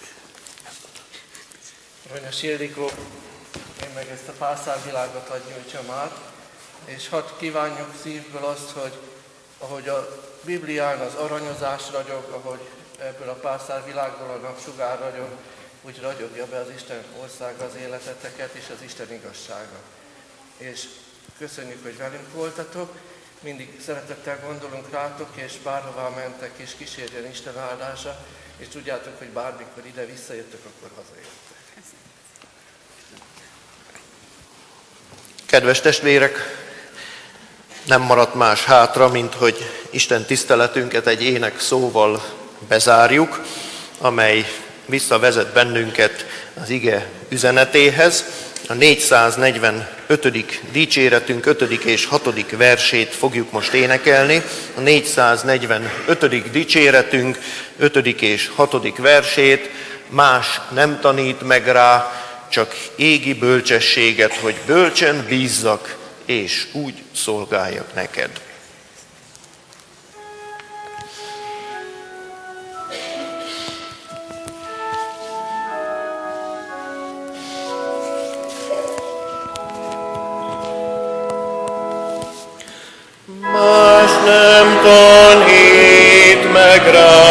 Aranyos Ildikó, én meg ezt a pálszárvilágot hadd nyújtsam át, és hadd kívánjuk szívből azt, hogy ahogy a Biblián az aranyozás ragyog, ahogy ebből a pálszárvilágból a napsugár ragyog, úgy ragyogja be az Isten országa az életeteket és az Isten igazsága. És köszönjük, hogy velünk voltatok, mindig szeretettel gondolunk rátok, és bárhová mentek, és kísérjen Isten áldása, és tudjátok, hogy bármikor ide visszajöttök, akkor hazajöttek. Kedves testvérek, nem maradt más hátra, mint hogy Isten tiszteletünket egy ének szóval bezárjuk, amely visszavezet bennünket az ige üzenetéhez. A 445. dicséretünk 5. és 6. versét fogjuk most énekelni. A 445. dicséretünk 5. és 6. versét: más nem tanít meg rá, csak égi bölcsességet, hogy bölcsen bízzak, és úgy szolgáljak neked. Más nem tanít meg rá,